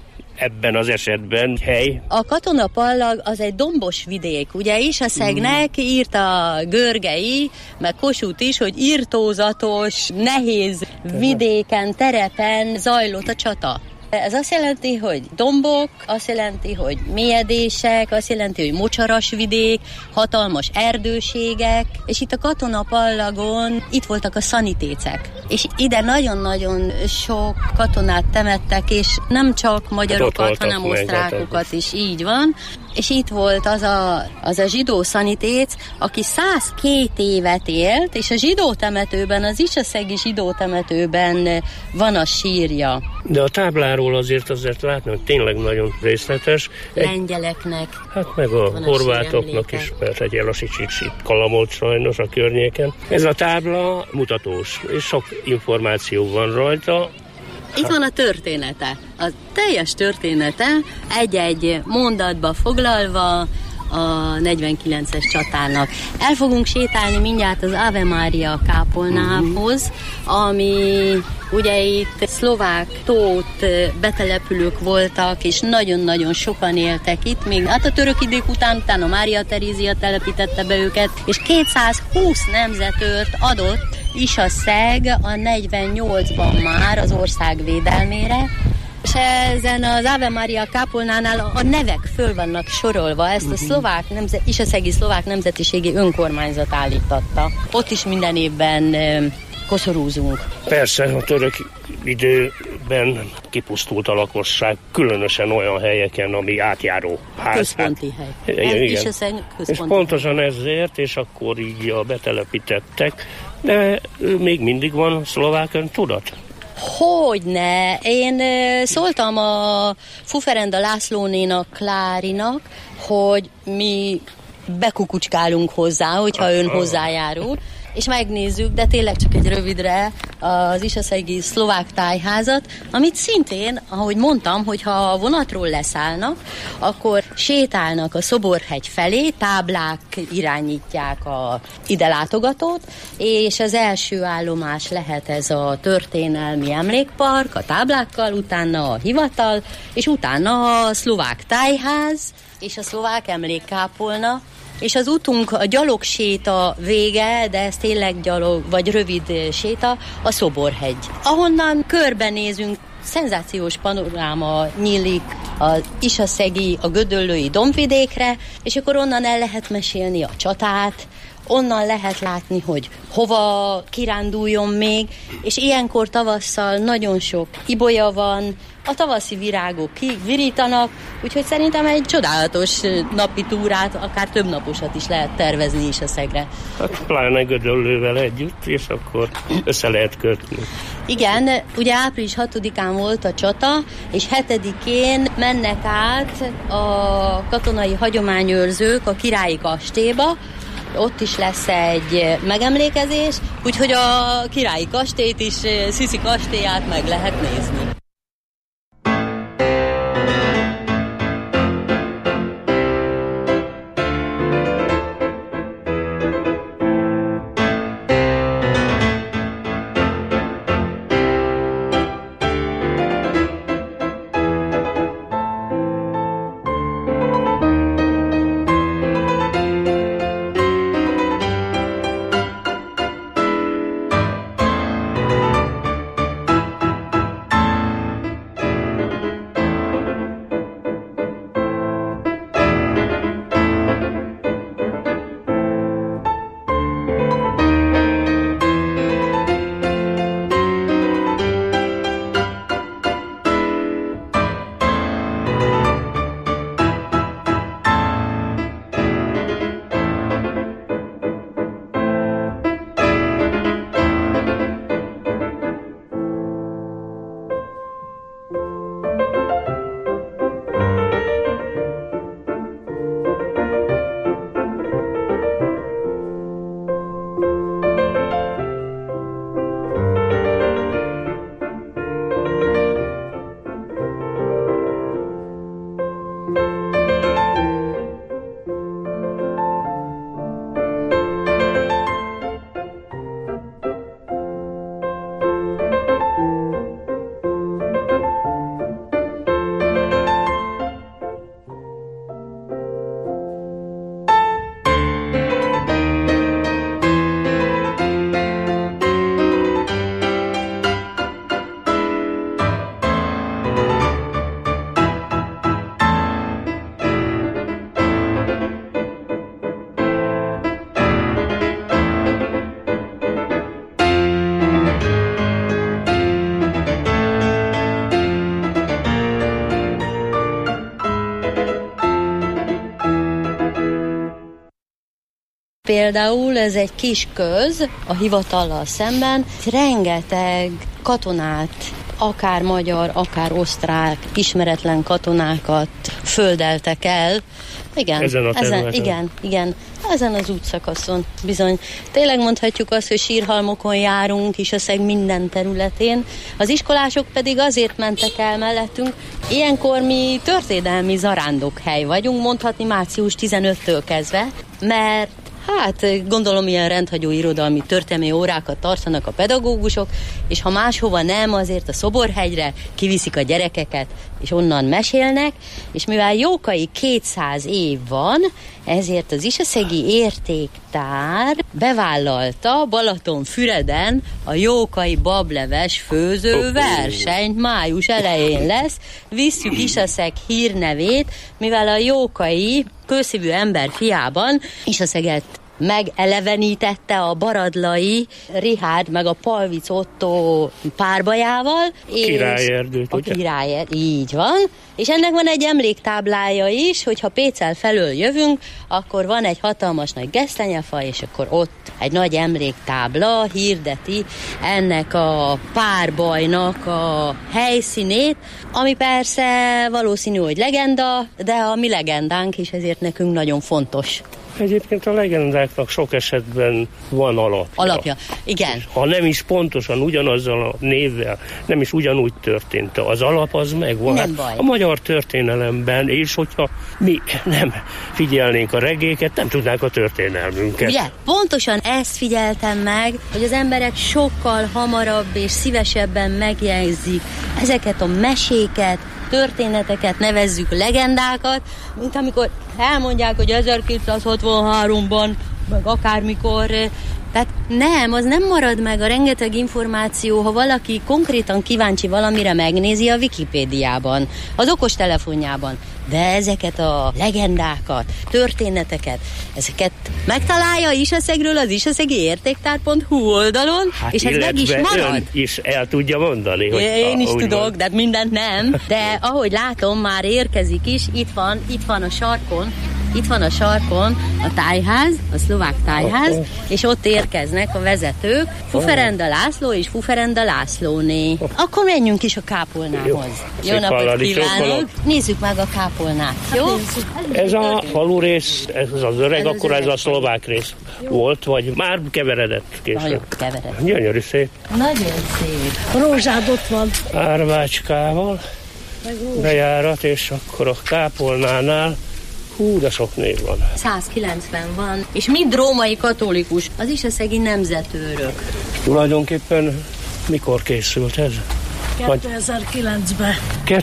[SPEAKER 4] Ebben az esetben hely?
[SPEAKER 6] A katonapallag az egy dombos vidék. Ugye Isaszegnek mm. írta Görgei, meg Kossuth is, hogy irtózatos, nehéz vidéken, terepen zajlott a csata. Ez azt jelenti, hogy dombok, azt jelenti, hogy mélyedések, azt jelenti, hogy mocsaras vidék, hatalmas erdőségek, és itt a katonapallagon itt voltak a szanitécek. És ide nagyon-nagyon sok katonát temettek, és nem csak magyarokat, hanem osztrákokat is, így van. És itt volt az a, az a zsidó szanitéc, aki százkettő évet élt, és a zsidó temetőben, az isaszegi zsidó temetőben van a sírja.
[SPEAKER 4] De a tábláról azért azért látni, hogy tényleg nagyon részletes.
[SPEAKER 6] Egy, lengyeleknek.
[SPEAKER 4] Hát meg a horvátoknak is, mert egy Jelasicsics itt kalamolt sajnos a környéken. Ez a tábla mutatós, és sok információ van rajta.
[SPEAKER 6] Itt van a története. A teljes története egy-egy mondatba foglalva a negyvenkilences csatának. El fogunk sétálni mindjárt az Ave Mária kápolnához, ami ugye itt szlovák tót betelepülők voltak, és nagyon-nagyon sokan éltek itt, még hát a török idők után, utána Mária Terézia telepítette be őket, és kétszázhúsz nemzetőrt adott Ishaszeg a negyvennyolcban már az ország védelmére, és ezen az Ave Mária kápolnánál a nevek föl vannak sorolva, ezt a szlovák nemzet, ishaszegi szlovák nemzetiségi önkormányzat állítatta. Ott is minden évben koszorúzunk.
[SPEAKER 4] Persze, a török időben kipusztult a lakosság, különösen olyan helyeken, ami átjáró ház.
[SPEAKER 6] Központi hely.
[SPEAKER 4] Igen,
[SPEAKER 6] igen. És
[SPEAKER 4] pontosan hely. Ezért, és akkor így a betelepítettek, de még mindig van szlovák öntudat.
[SPEAKER 6] Hogyne. Én szóltam a Fuferenda Lászlónénak, Klárinak, hogy mi bekukucskálunk hozzá, hogyha ön hozzájárul, és megnézzük, de tényleg csak egy rövidre az ishaszegi szlovák tájházat, amit szintén, ahogy mondtam, hogyha a vonatról leszállnak, akkor sétálnak a Szoborhegy felé, táblák irányítják a ide látogatót, és az első állomás lehet ez a történelmi emlékpark, a táblákkal, utána a hivatal, és utána a szlovák tájház, és a szlovák emlékkápolna, és az utunk a gyalogséta vége, de ez tényleg gyalog, vagy rövid séta, a Szoborhegy. Ahonnan körbenézünk, szenzációs panoráma nyílik az ishaszegi, a gödöllői dombvidékre, és akkor onnan el lehet mesélni a csatát, onnan lehet látni, hogy hova kiránduljon még, és ilyenkor tavasszal nagyon sok ibolya van, a tavaszi virágok kivirítanak, úgyhogy szerintem egy csodálatos napi túrát, akár több naposat is lehet tervezni Ishaszegre.
[SPEAKER 4] Hát pláne Gödöllővel együtt, és akkor össze lehet kötni.
[SPEAKER 6] Igen, ugye április hatodikán volt a csata, és hetedikén mennek át a katonai hagyományőrzők a királyi kastélyba, ott is lesz egy megemlékezés, úgyhogy a királyi kastélyt is, Sziszi kastélyát meg lehet nézni. Például ez egy kis köz a hivatallal szemben, rengeteg katonát akár magyar, akár osztrák, ismeretlen katonákat földeltek el. Igen,
[SPEAKER 4] ezen a
[SPEAKER 6] ezen, igen, igen, ezen az útszakaszon bizony. Tényleg mondhatjuk azt, hogy sírhalmokon járunk Isaszeg minden területén. Az iskolások pedig azért mentek el mellettünk. Ilyenkor mi történelmi zarándokhely vagyunk, mondhatni március tizenötödikétől kezdve, mert hát gondolom ilyen rendhagyó irodalmi történelmi órákat tartanak a pedagógusok, és ha máshova nem, azért a Szoborhegyre kiviszik a gyerekeket, és onnan mesélnek, és mivel Jókai kétszáz év van, ezért az Isaszegi Értéktár bevállalta Balatonfüreden a Jókai bableves főző versenyt, május elején lesz, visszük Isaszeg hírnevét, mivel a Jókai kőszívű ember fiában Isaszeget megelevenítette a baradlai Richárd meg a Palvic Otto párbajával.
[SPEAKER 4] Királyerdőt,
[SPEAKER 6] a királyerdőt, így van. És ennek van egy emléktáblája is, hogyha Pécel felől jövünk, akkor van egy hatalmas nagy gesztenyefa, és akkor ott egy nagy emléktábla hirdeti ennek a párbajnak a helyszínét, ami persze valószínű, hogy legenda, de a mi legendánk is, ezért nekünk nagyon fontos.
[SPEAKER 4] Egyébként a legendáknak sok esetben van alapja.
[SPEAKER 6] Alapja, igen.
[SPEAKER 4] Ha nem is pontosan ugyanazzal a névvel, nem is ugyanúgy történt, az alap az megvan.
[SPEAKER 6] Nem baj.
[SPEAKER 4] A magyar történelemben, és hogyha mi nem figyelnénk a regéket, nem tudnánk a történelmünket.
[SPEAKER 6] Ugye, pontosan ezt figyeltem meg, hogy az emberek sokkal hamarabb és szívesebben megjegyzik ezeket a meséket, történeteket, nevezzük legendákat, mint amikor elmondják, hogy ezerkétszázhatvanháromban, meg akármikor. Tehát nem, az nem marad meg a rengeteg információ, ha valaki konkrétan kíváncsi valamire, megnézi a Wikipédiában, az okostelefonjában. De ezeket a legendákat, történeteket, ezeket megtalálja Isaszegről az isaszegi értéktár pont hu oldalon, hát és ez meg is marad.
[SPEAKER 4] Ön is el tudja mondani. Hogy
[SPEAKER 6] Én is
[SPEAKER 4] a,
[SPEAKER 6] tudok,
[SPEAKER 4] van.
[SPEAKER 6] de mindent nem. De ahogy látom, már érkezik is, itt van, itt van a sarkon, itt van a sarkon a tájház, a szlovák tájház, oh, oh. és ott érkeznek a vezetők, Fuferenda László és Fuferenda Lászlóné. Akkor menjünk is a kápolnához. Jó, Jó napot kívánok! Nézzük meg a kápolnát, jó?
[SPEAKER 4] Ez a falu rész, ez az öreg, ez akkor az ez a szlovák rész jó. volt, vagy már keveredett később?
[SPEAKER 6] Nagyon keveredett.
[SPEAKER 4] Gyönyörű szép.
[SPEAKER 6] Nagyon szép.
[SPEAKER 7] Rózsád ott van.
[SPEAKER 4] Árvácskával bejárat, és akkor a kápolnánál hú, de sok név van.
[SPEAKER 6] százkilencven van, és mind római katolikus, az isaszegi nemzetőrök.
[SPEAKER 4] Tulajdonképpen mikor készült ez?
[SPEAKER 7] kétezer-kilencben.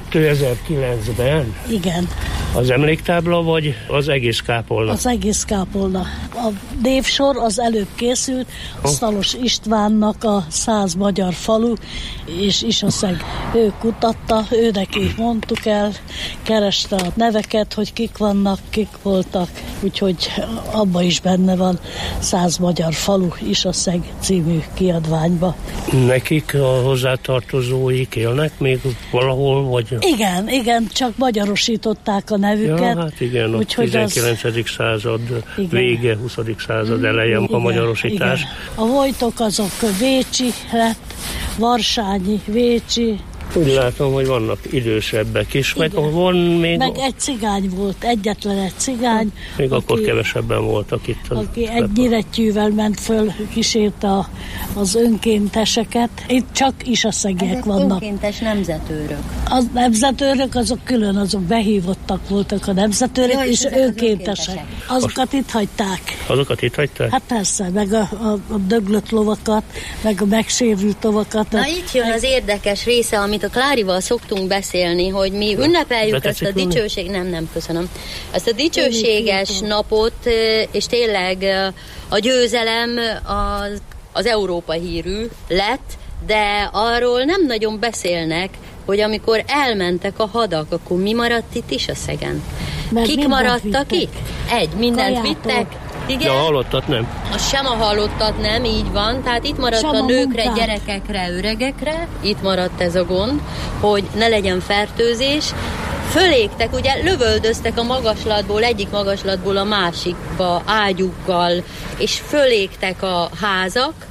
[SPEAKER 4] kétezer-kilencben?
[SPEAKER 7] Igen.
[SPEAKER 4] Az emléktábla, vagy az egész kápolna?
[SPEAKER 7] Az egész kápolna. A névsor az előbb készült, a Szalos Istvánnak a száz magyar falu, és Isaszeg ő kutatta, ő neki mondtuk el, kereste a neveket, hogy kik vannak, kik voltak, úgyhogy abban is benne van száz magyar falu Isaszeg című kiadványba.
[SPEAKER 4] Nekik a hozzátartozóik élnek még valahol, vagy?
[SPEAKER 7] Igen, igen, csak magyarosították a nevüket.
[SPEAKER 4] Ja, hát igen, a tizenkilencedik Az... század igen. vége, huszadik század eleje a magyarosítás. Igen.
[SPEAKER 7] A Vojtok azok Vécsi lett, Varsányi, Vécsi.
[SPEAKER 4] Úgy látom, hogy vannak idősebbek is, meg van még...
[SPEAKER 7] Meg egy cigány volt, egyetlen egy cigány.
[SPEAKER 4] Még aki, akkor kevesebben voltak itt. Az
[SPEAKER 7] aki egy nyirettyűvel ment föl, kísérte a, az önkénteseket. Itt csak isaszegiek
[SPEAKER 6] ezek
[SPEAKER 7] vannak.
[SPEAKER 6] Önkéntes nemzetőrök.
[SPEAKER 7] A nemzetőrök azok külön, azok behívottak voltak a nemzetőrök, ja, és önkéntesek. Azokat itt hagyták.
[SPEAKER 4] Azokat itt hagyták?
[SPEAKER 7] Hát persze, meg a, a, a döglött lovakat, meg a megsérült lovakat.
[SPEAKER 6] Na itt jön az érdekes része, amit a Klárival szoktunk beszélni, hogy mi ünnepeljük ezt a dicsőség... Nem, nem, köszönöm. Ezt a dicsőséges napot, és tényleg a győzelem az, az Európa hírű lett, de arról nem nagyon beszélnek, hogy amikor elmentek a hadak, akkor mi maradt itt Isaszegen? Kik maradtak itt? Egy, mindent Kajától. vittek. Igen.
[SPEAKER 4] De a halottat nem.
[SPEAKER 6] A sem a halottat nem, így van. Tehát itt maradt sem a nőkre, munkát. Gyerekekre, öregekre. Itt maradt ez a gond, hogy ne legyen fertőzés. Fölégtek, ugye lövöldöztek a magaslatból, egyik magaslatból a másikba ágyukkal, és fölégtek a házak,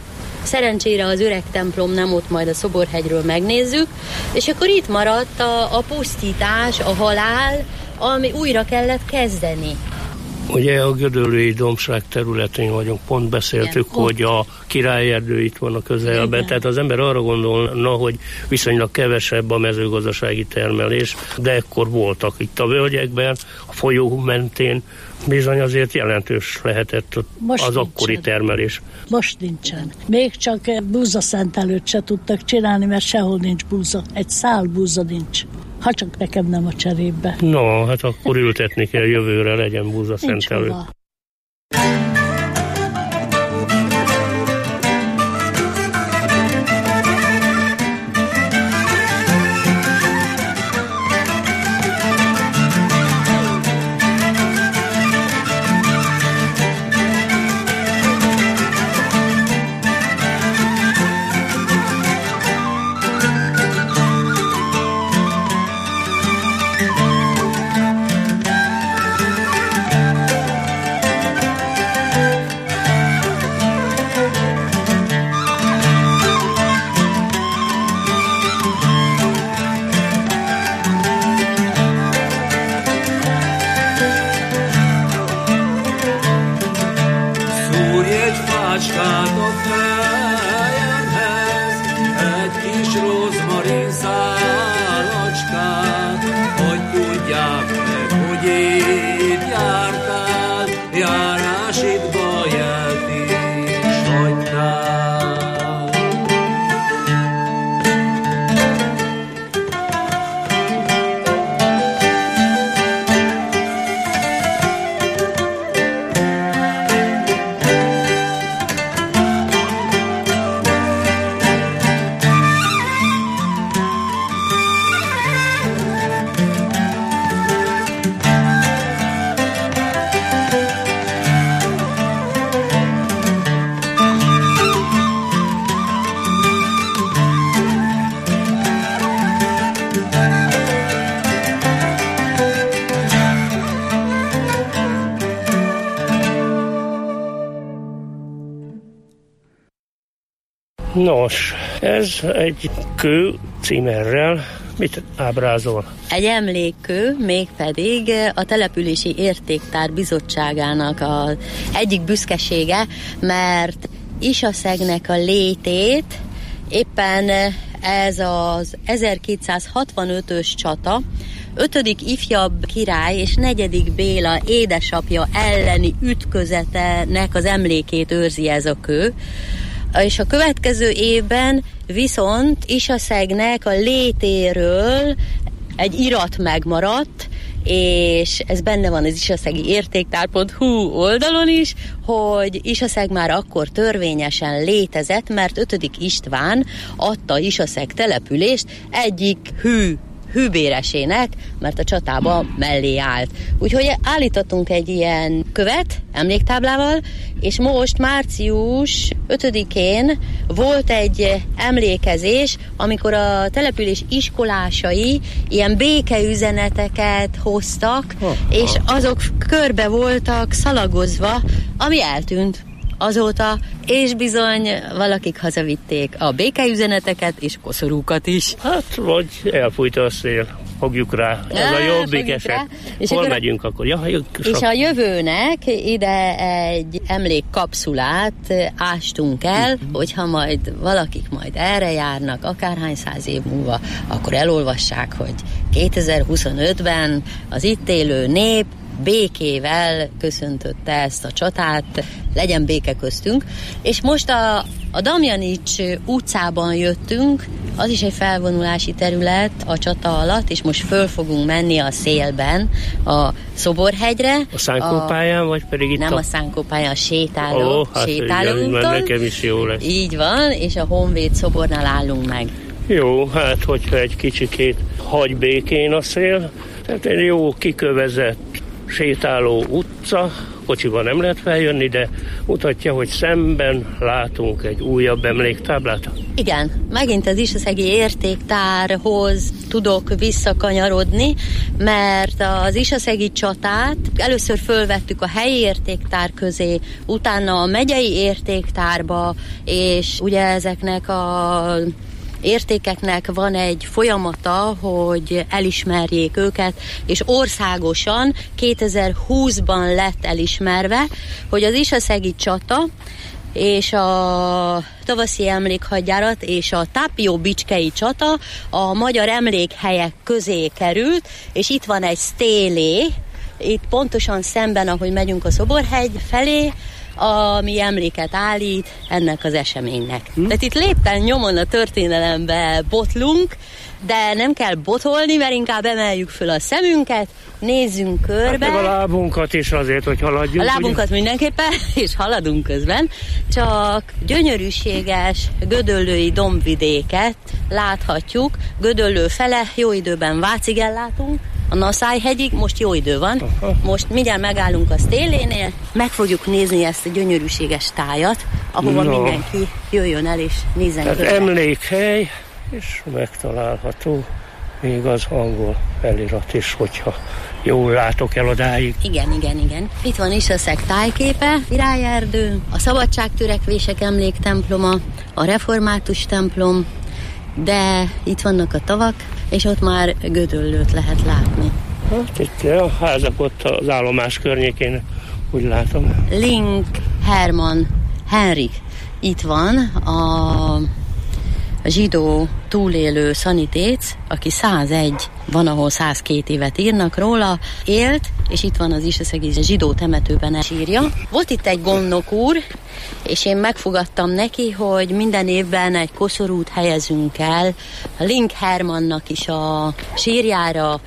[SPEAKER 6] Szerencsére az öreg templom nem ott, majd a Szoborhegyről megnézzük, és akkor itt maradt a, a pusztítás, a halál, ami újra kellett kezdeni.
[SPEAKER 4] Ugye a Gödöllői dombság területén vagyunk, pont beszéltük, igen, hogy a királyerdő itt van a közelben, igen. Tehát az ember arra gondolna, hogy viszonylag kevesebb a mezőgazdasági termelés, de ekkor voltak itt a völgyekben, a folyó mentén, bizony azért jelentős lehetett most az nincsen. Akkori termelés.
[SPEAKER 7] Most nincsen. Még csak búzaszentelőt se tudtak csinálni, mert sehol nincs búza. Egy szál búza nincs. Ha csak nekem nem a cserébe.
[SPEAKER 4] No, hát akkor ültetni kell jövőre, legyen búzaszentelő. Nos, ez egy kő címerrel mit ábrázol?
[SPEAKER 6] Egy emlékkő, mégpedig a Települési Értéktár Bizottságának az egyik büszkesége, mert Isaszegnek a létét éppen ez az ezerkétszázhatvanötös csata, ötödik ifjabb király és negyedik Béla édesapja elleni ütközetenek az emlékét őrzi ez a kő. És a következő évben viszont Isaszegnek a létéről egy irat megmaradt, és ez benne van az isaszegi értéktár pont hu oldalon is, hogy Isaszeg már akkor törvényesen létezett, mert ötödik István adta Isaszeg települést egyik hű hűbéresének, mert a csatában mellé állt. Úgyhogy állítottunk egy ilyen követ, emléktáblával, és most március ötödikén volt egy emlékezés, amikor a település iskolásai ilyen békeüzeneteket hoztak, oh, és azok körbe voltak szalagozva, ami eltűnt azóta, és bizony valakik hazavitték a békeüzeneteket és koszorúkat is.
[SPEAKER 4] Hát, vagy elfújta a szél, fogjuk rá. Ez ja, a jobbik eset. És hol akkor megyünk akkor? Ja,
[SPEAKER 6] és a jövőnek ide egy emlékkapszulát ástunk el, uh-huh. hogyha majd valakik majd erre járnak, akárhány száz év múlva, akkor elolvassák, hogy kétezer-huszonötben az itt élő nép békével köszöntötte ezt a csatát, legyen béke köztünk. És most a, a Damjanics utcában jöttünk, az is egy felvonulási terület a csata alatt, és most föl fogunk menni a szélben a Szoborhegyre.
[SPEAKER 4] A Szánkópályán, a, vagy pedig itt
[SPEAKER 6] nem a, a Szánkópályán, a sétáló, oh, hát sétálóúton.
[SPEAKER 4] Nekem is jó lesz.
[SPEAKER 6] Így van, és a Honvéd szobornál állunk meg.
[SPEAKER 4] Jó, hát hogyha egy kicsikét hagy békén a szél, tehát egy jó kikövezett sétáló utca, kocsiban nem lehet feljönni, de mutatja, hogy szemben látunk egy újabb emléktáblát.
[SPEAKER 6] Igen, megint az Iszaszegi értéktárhoz tudok visszakanyarodni, mert az Iszaszegi csatát először fölvettük a helyi értéktár közé, utána a megyei értéktárba, és ugye ezeknek a értékeknek van egy folyamata, hogy elismerjék őket, és országosan kétezer-húszban lett elismerve, hogy az Iszaszegi csata és a tavaszi emlékhadjárat és a Tápió-Bicskei csata a magyar emlékhelyek közé került, és itt van egy stélé, itt pontosan szemben, ahogy megyünk a Szoborhegy felé, ami emléket állít ennek az eseménynek. Hm? Tehát itt lépten nyomon a történelembe botlunk, de nem kell botolni, mert inkább emeljük föl a szemünket, nézzünk körbe.
[SPEAKER 4] Hát a lábunkat is azért, hogy haladjunk.
[SPEAKER 6] A lábunkat ugye? Mindenképpen, és haladunk közben. Csak gyönyörűséges gödöllői dombvidéket láthatjuk. Gödöllő fele, jó időben Vácig ellátunk, a Naszály-hegyig, most jó idő van. Aha. Most mindjárt megállunk a Sztélénél, meg fogjuk nézni ezt a gyönyörűséges tájat, ahova no. mindenki jöjjön el és nézzen körbe.
[SPEAKER 4] Emlékhely, és megtalálható még az angol felirat is, hogyha jól látok el odáig.
[SPEAKER 6] Igen, igen, igen. Itt van Iszaszeg tájképe, Virágerdő, a Szabadságtörekvések emléktemploma, a Református templom, de itt vannak a tavak, és ott már Gödöllőt lehet látni.
[SPEAKER 4] Hát itt a házak ott az állomás környékén, úgy látom.
[SPEAKER 6] Link Herman Henrik itt van, a zsidó túlélő szanitéc, aki százegy, van, ahol százkettő évet írnak róla, élt, és itt van az Iszaszegi zsidó temetőben a sírja. Volt itt egy gondnok úr, és én megfogadtam neki, hogy minden évben egy koszorút helyezünk el a Link Hermannak is a sírjára,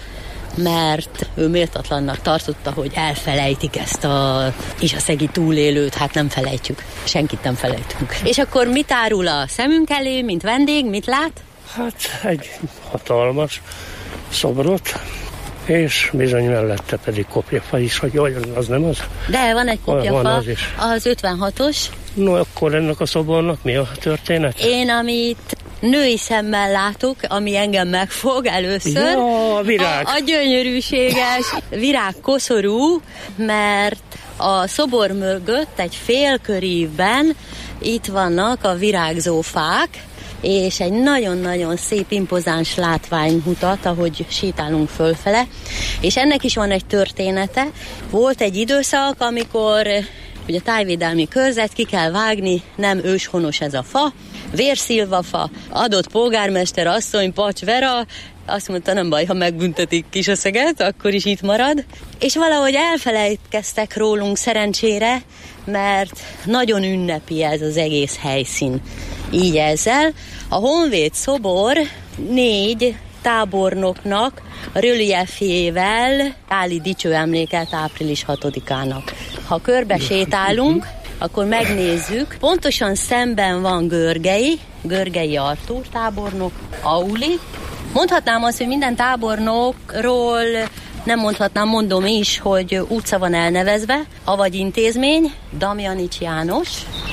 [SPEAKER 6] mert ő méltatlannak tartotta, hogy elfelejtik ezt a iszaszegi túlélőt, hát nem felejtjük, senkit nem felejtünk. És akkor mit árul a szemünk elé, mint vendég, mit lát?
[SPEAKER 4] Hát egy hatalmas szobrot, és bizony mellette pedig kopjafa is, hogy jaj, az nem az?
[SPEAKER 6] De van egy kopjafa, az, az ötvenhatos.
[SPEAKER 4] No, akkor ennek a szobornak mi a történet?
[SPEAKER 6] Én, amit női szemmel látok, ami engem megfog először.
[SPEAKER 4] Ja, a virág.
[SPEAKER 6] A, a gyönyörűséges virágkoszorú, mert a szobor mögött egy félkörívben itt vannak a virágzó fák, és egy nagyon-nagyon szép, impozáns látvány mutat, ahogy sétálunk fölfele. És ennek is van egy története. Volt egy időszak, amikor ugye tájvédelmi körzet, ki kell vágni, nem őshonos ez a fa, vérszilvafa, adott polgármester asszony, Pacs Vera, azt mondta, nem baj, ha megbüntetik Kisaszeget, akkor is itt marad. És valahogy elfelejtkeztek rólunk szerencsére, mert nagyon ünnepi ez az egész helyszín. Így ezzel. A Honvéd szobor négy tábornoknak a reliefjével állít dicső emléket április hatodikának. Ha körbe sétálunk, akkor megnézzük. Pontosan szemben van Görgei, Görgei Artúr tábornok, Auli. Mondhatnám azt, hogy minden tábornokról nem mondhatnám, mondom is, hogy utca van elnevezve, avagy intézmény, Damjanics János.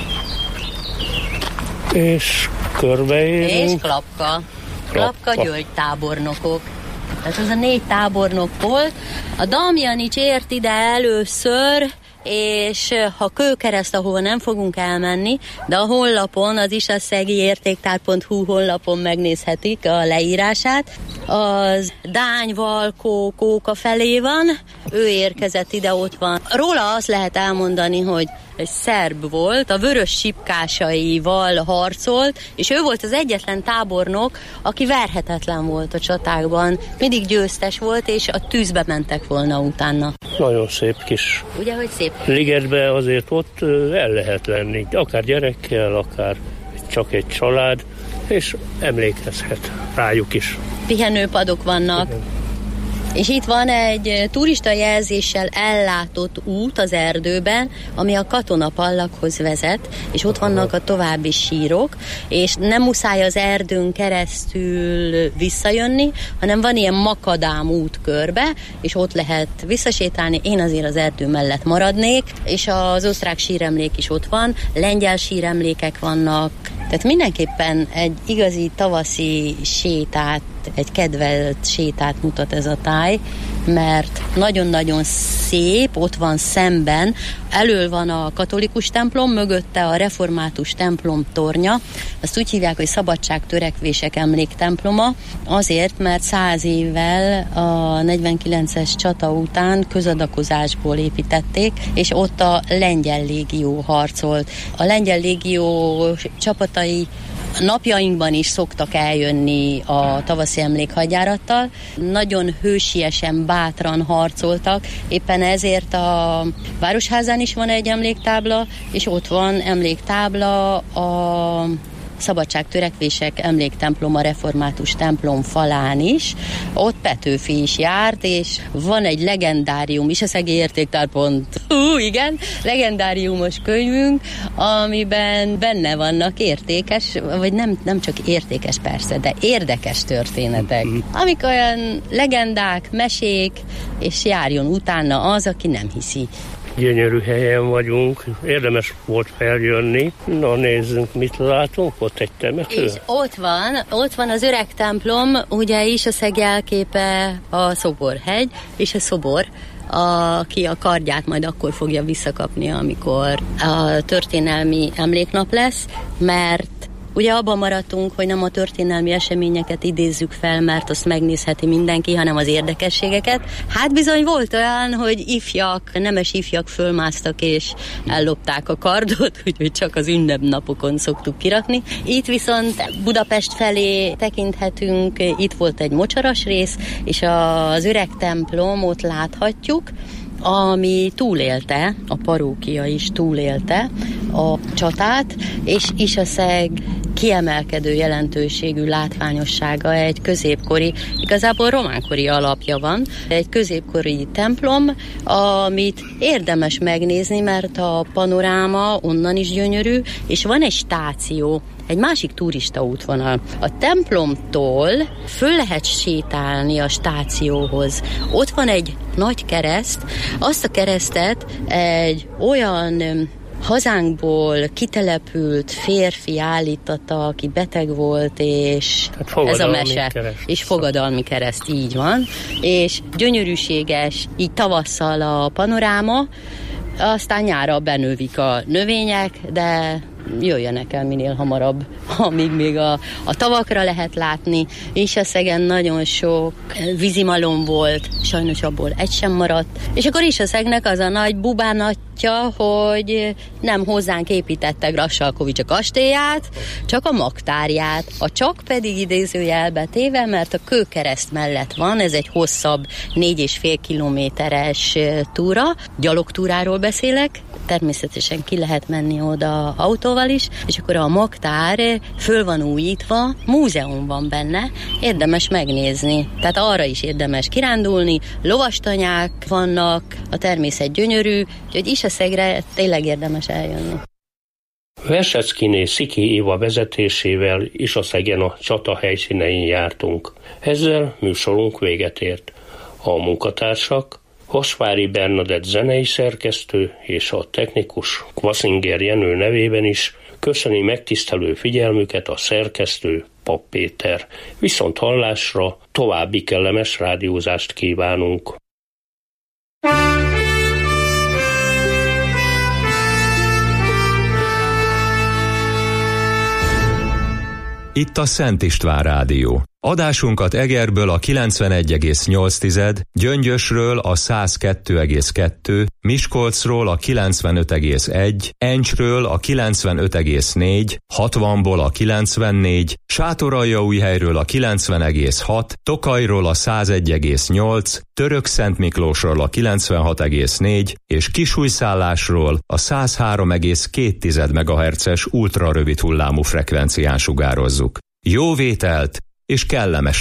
[SPEAKER 4] És körbeérünk.
[SPEAKER 6] És Klapka. Klapka György tábornokok. Tehát az a négy tábornok volt. A Damjanics ért ide először, és ha Kőkereszt, ahol nem fogunk elmenni, de a honlapon, az iszaszegi értéktár pont hu honlapon megnézhetik a leírását. Az Dány, Valkó, Kóka felé van, ő érkezett ide, ott van. Róla azt lehet elmondani, hogy egy szerb volt, a vörös sipkásaival harcolt, és ő volt az egyetlen tábornok, aki verhetetlen volt a csatákban. Mindig győztes volt, és a tűzbe mentek volna utána.
[SPEAKER 4] Nagyon szép kis
[SPEAKER 6] Ugye, hogy szép?
[SPEAKER 4] ligetbe, azért ott el lehet lenni, akár gyerekkel, akár csak egy család, és emlékezhet rájuk is.
[SPEAKER 6] Pihenőpadok vannak. Igen. És itt van egy turista jelzéssel ellátott út az erdőben, ami a Katonapallaghoz vezet, és ott vannak a további sírok, és nem muszáj az erdőn keresztül visszajönni, hanem van ilyen makadám út körbe, és ott lehet visszasétálni. Én azért az erdő mellett maradnék, és az osztrák síremlék is ott van, lengyel síremlékek vannak, tehát mindenképpen egy igazi tavaszi sétát, egy kedvelt sétát mutat ez a táj, mert nagyon-nagyon szép, ott van szemben, elől van a katolikus templom, mögötte a református templom tornya, azt úgy hívják, hogy Szabadságtörekvések emléktemploma, azért, mert száz évvel a negyvenkilences csata után közadakozásból építették, és ott a lengyel légió harcolt. A lengyel légió csapatai napjainkban is szoktak eljönni a tavaszi emlékhagyjárattal. Nagyon hősiesen, bátran harcoltak, éppen ezért a Városházán is van egy emléktábla, és ott van emléktábla a Szabadságtörekvések emléktemploma, református templom falán is. Ott Petőfi is járt, és van egy legendárium, Isaszegi értéktárpont, hú, igen, legendáriumos könyvünk, amiben benne vannak értékes, vagy nem, nem csak értékes persze, de érdekes történetek, amik olyan legendák, mesék, és járjon utána az, aki nem hiszi.
[SPEAKER 4] Gyönyörű helyen vagyunk, érdemes volt feljönni. Na nézzünk, mit látunk, ott egy temető.
[SPEAKER 6] És ott van, ott van az öreg templom, ugye Isaszeg jelképe a Szoborhegy, és a szobor, aki a kardját majd akkor fogja visszakapni, amikor a történelmi emléknap lesz, mert ugye abban maradtunk, hogy nem a történelmi eseményeket idézzük fel, mert azt megnézheti mindenki, hanem az érdekességeket. Hát bizony volt olyan, hogy ifjak, nemes ifjak fölmásztak és ellopták a kardot, úgyhogy csak az ünnepnapokon szoktuk kirakni. Itt viszont Budapest felé tekinthetünk, itt volt egy mocsaras rész, és az öreg templom, ott láthatjuk, ami túlélte, a parókia is túlélte a csatát, és Isaszeg kiemelkedő jelentőségű látványossága egy középkori, igazából románkori alapja van, egy középkori templom, amit érdemes megnézni, mert a panoráma onnan is gyönyörű, és van egy stáció, egy másik turista útvonal. A templomtól föl lehet sétálni a stációhoz. Ott van egy nagy kereszt, azt a keresztet egy olyan hazánkból kitelepült férfi állította, aki beteg volt, és ez a mese, kereszt. És fogadalmi kereszt, így van, és gyönyörűséges, így tavasszal a panoráma, aztán nyára benövik a növények, de jöjjenek el minél hamarabb, amíg még a, a tavakra lehet látni. Isaszegen nagyon sok vízimalom volt, sajnos abból egy sem maradt. És akkor Isaszegnek az a nagy bubánatja, hogy nem hozzánk építette Grassalkovich a kastélyát, csak a magtárját. A csak pedig idézőjelbe téve, mert a Kőkereszt mellett van, ez egy hosszabb, négy és fél kilométeres túra, gyalogtúráról beszélek, természetesen ki lehet menni oda autóval is, és akkor a magtár föl van újítva, múzeum van benne, érdemes megnézni. Tehát arra is érdemes kirándulni, lovastanyák vannak, a természet gyönyörű, úgyhogy Isaszegre tényleg érdemes eljönni.
[SPEAKER 4] Verseckiné Sziki Éva vezetésével Isaszegen a csata helyszínein jártunk. Ezzel műsorunk véget ért. A munkatársak Hosvári Bernadett zenei szerkesztő és a technikus Kvaszinger Jenő nevében is köszöni megtisztelő figyelmüket a szerkesztő Papp Péter. Viszont hallásra további kellemes rádiózást kívánunk.
[SPEAKER 1] Itt a Szent István Rádió. Adásunkat Egerből a kilencvenegy egész nyolc, Gyöngyösről a száz kettő egész kettő, Miskolcról a kilencvenöt egész egy, Encsről a kilencvenöt egész négy, hatvanból a kilencvennégy, Sátoraljaújhelyről a kilencven egész hat, Tokajról a száz egy egész nyolc, Törökszentmiklósról a kilencvenhat egész négy és Kisújszállásról a száz három egész két megahertzes ultrarövid hullámú frekvencián sugározzuk. Jó vételt és kellemes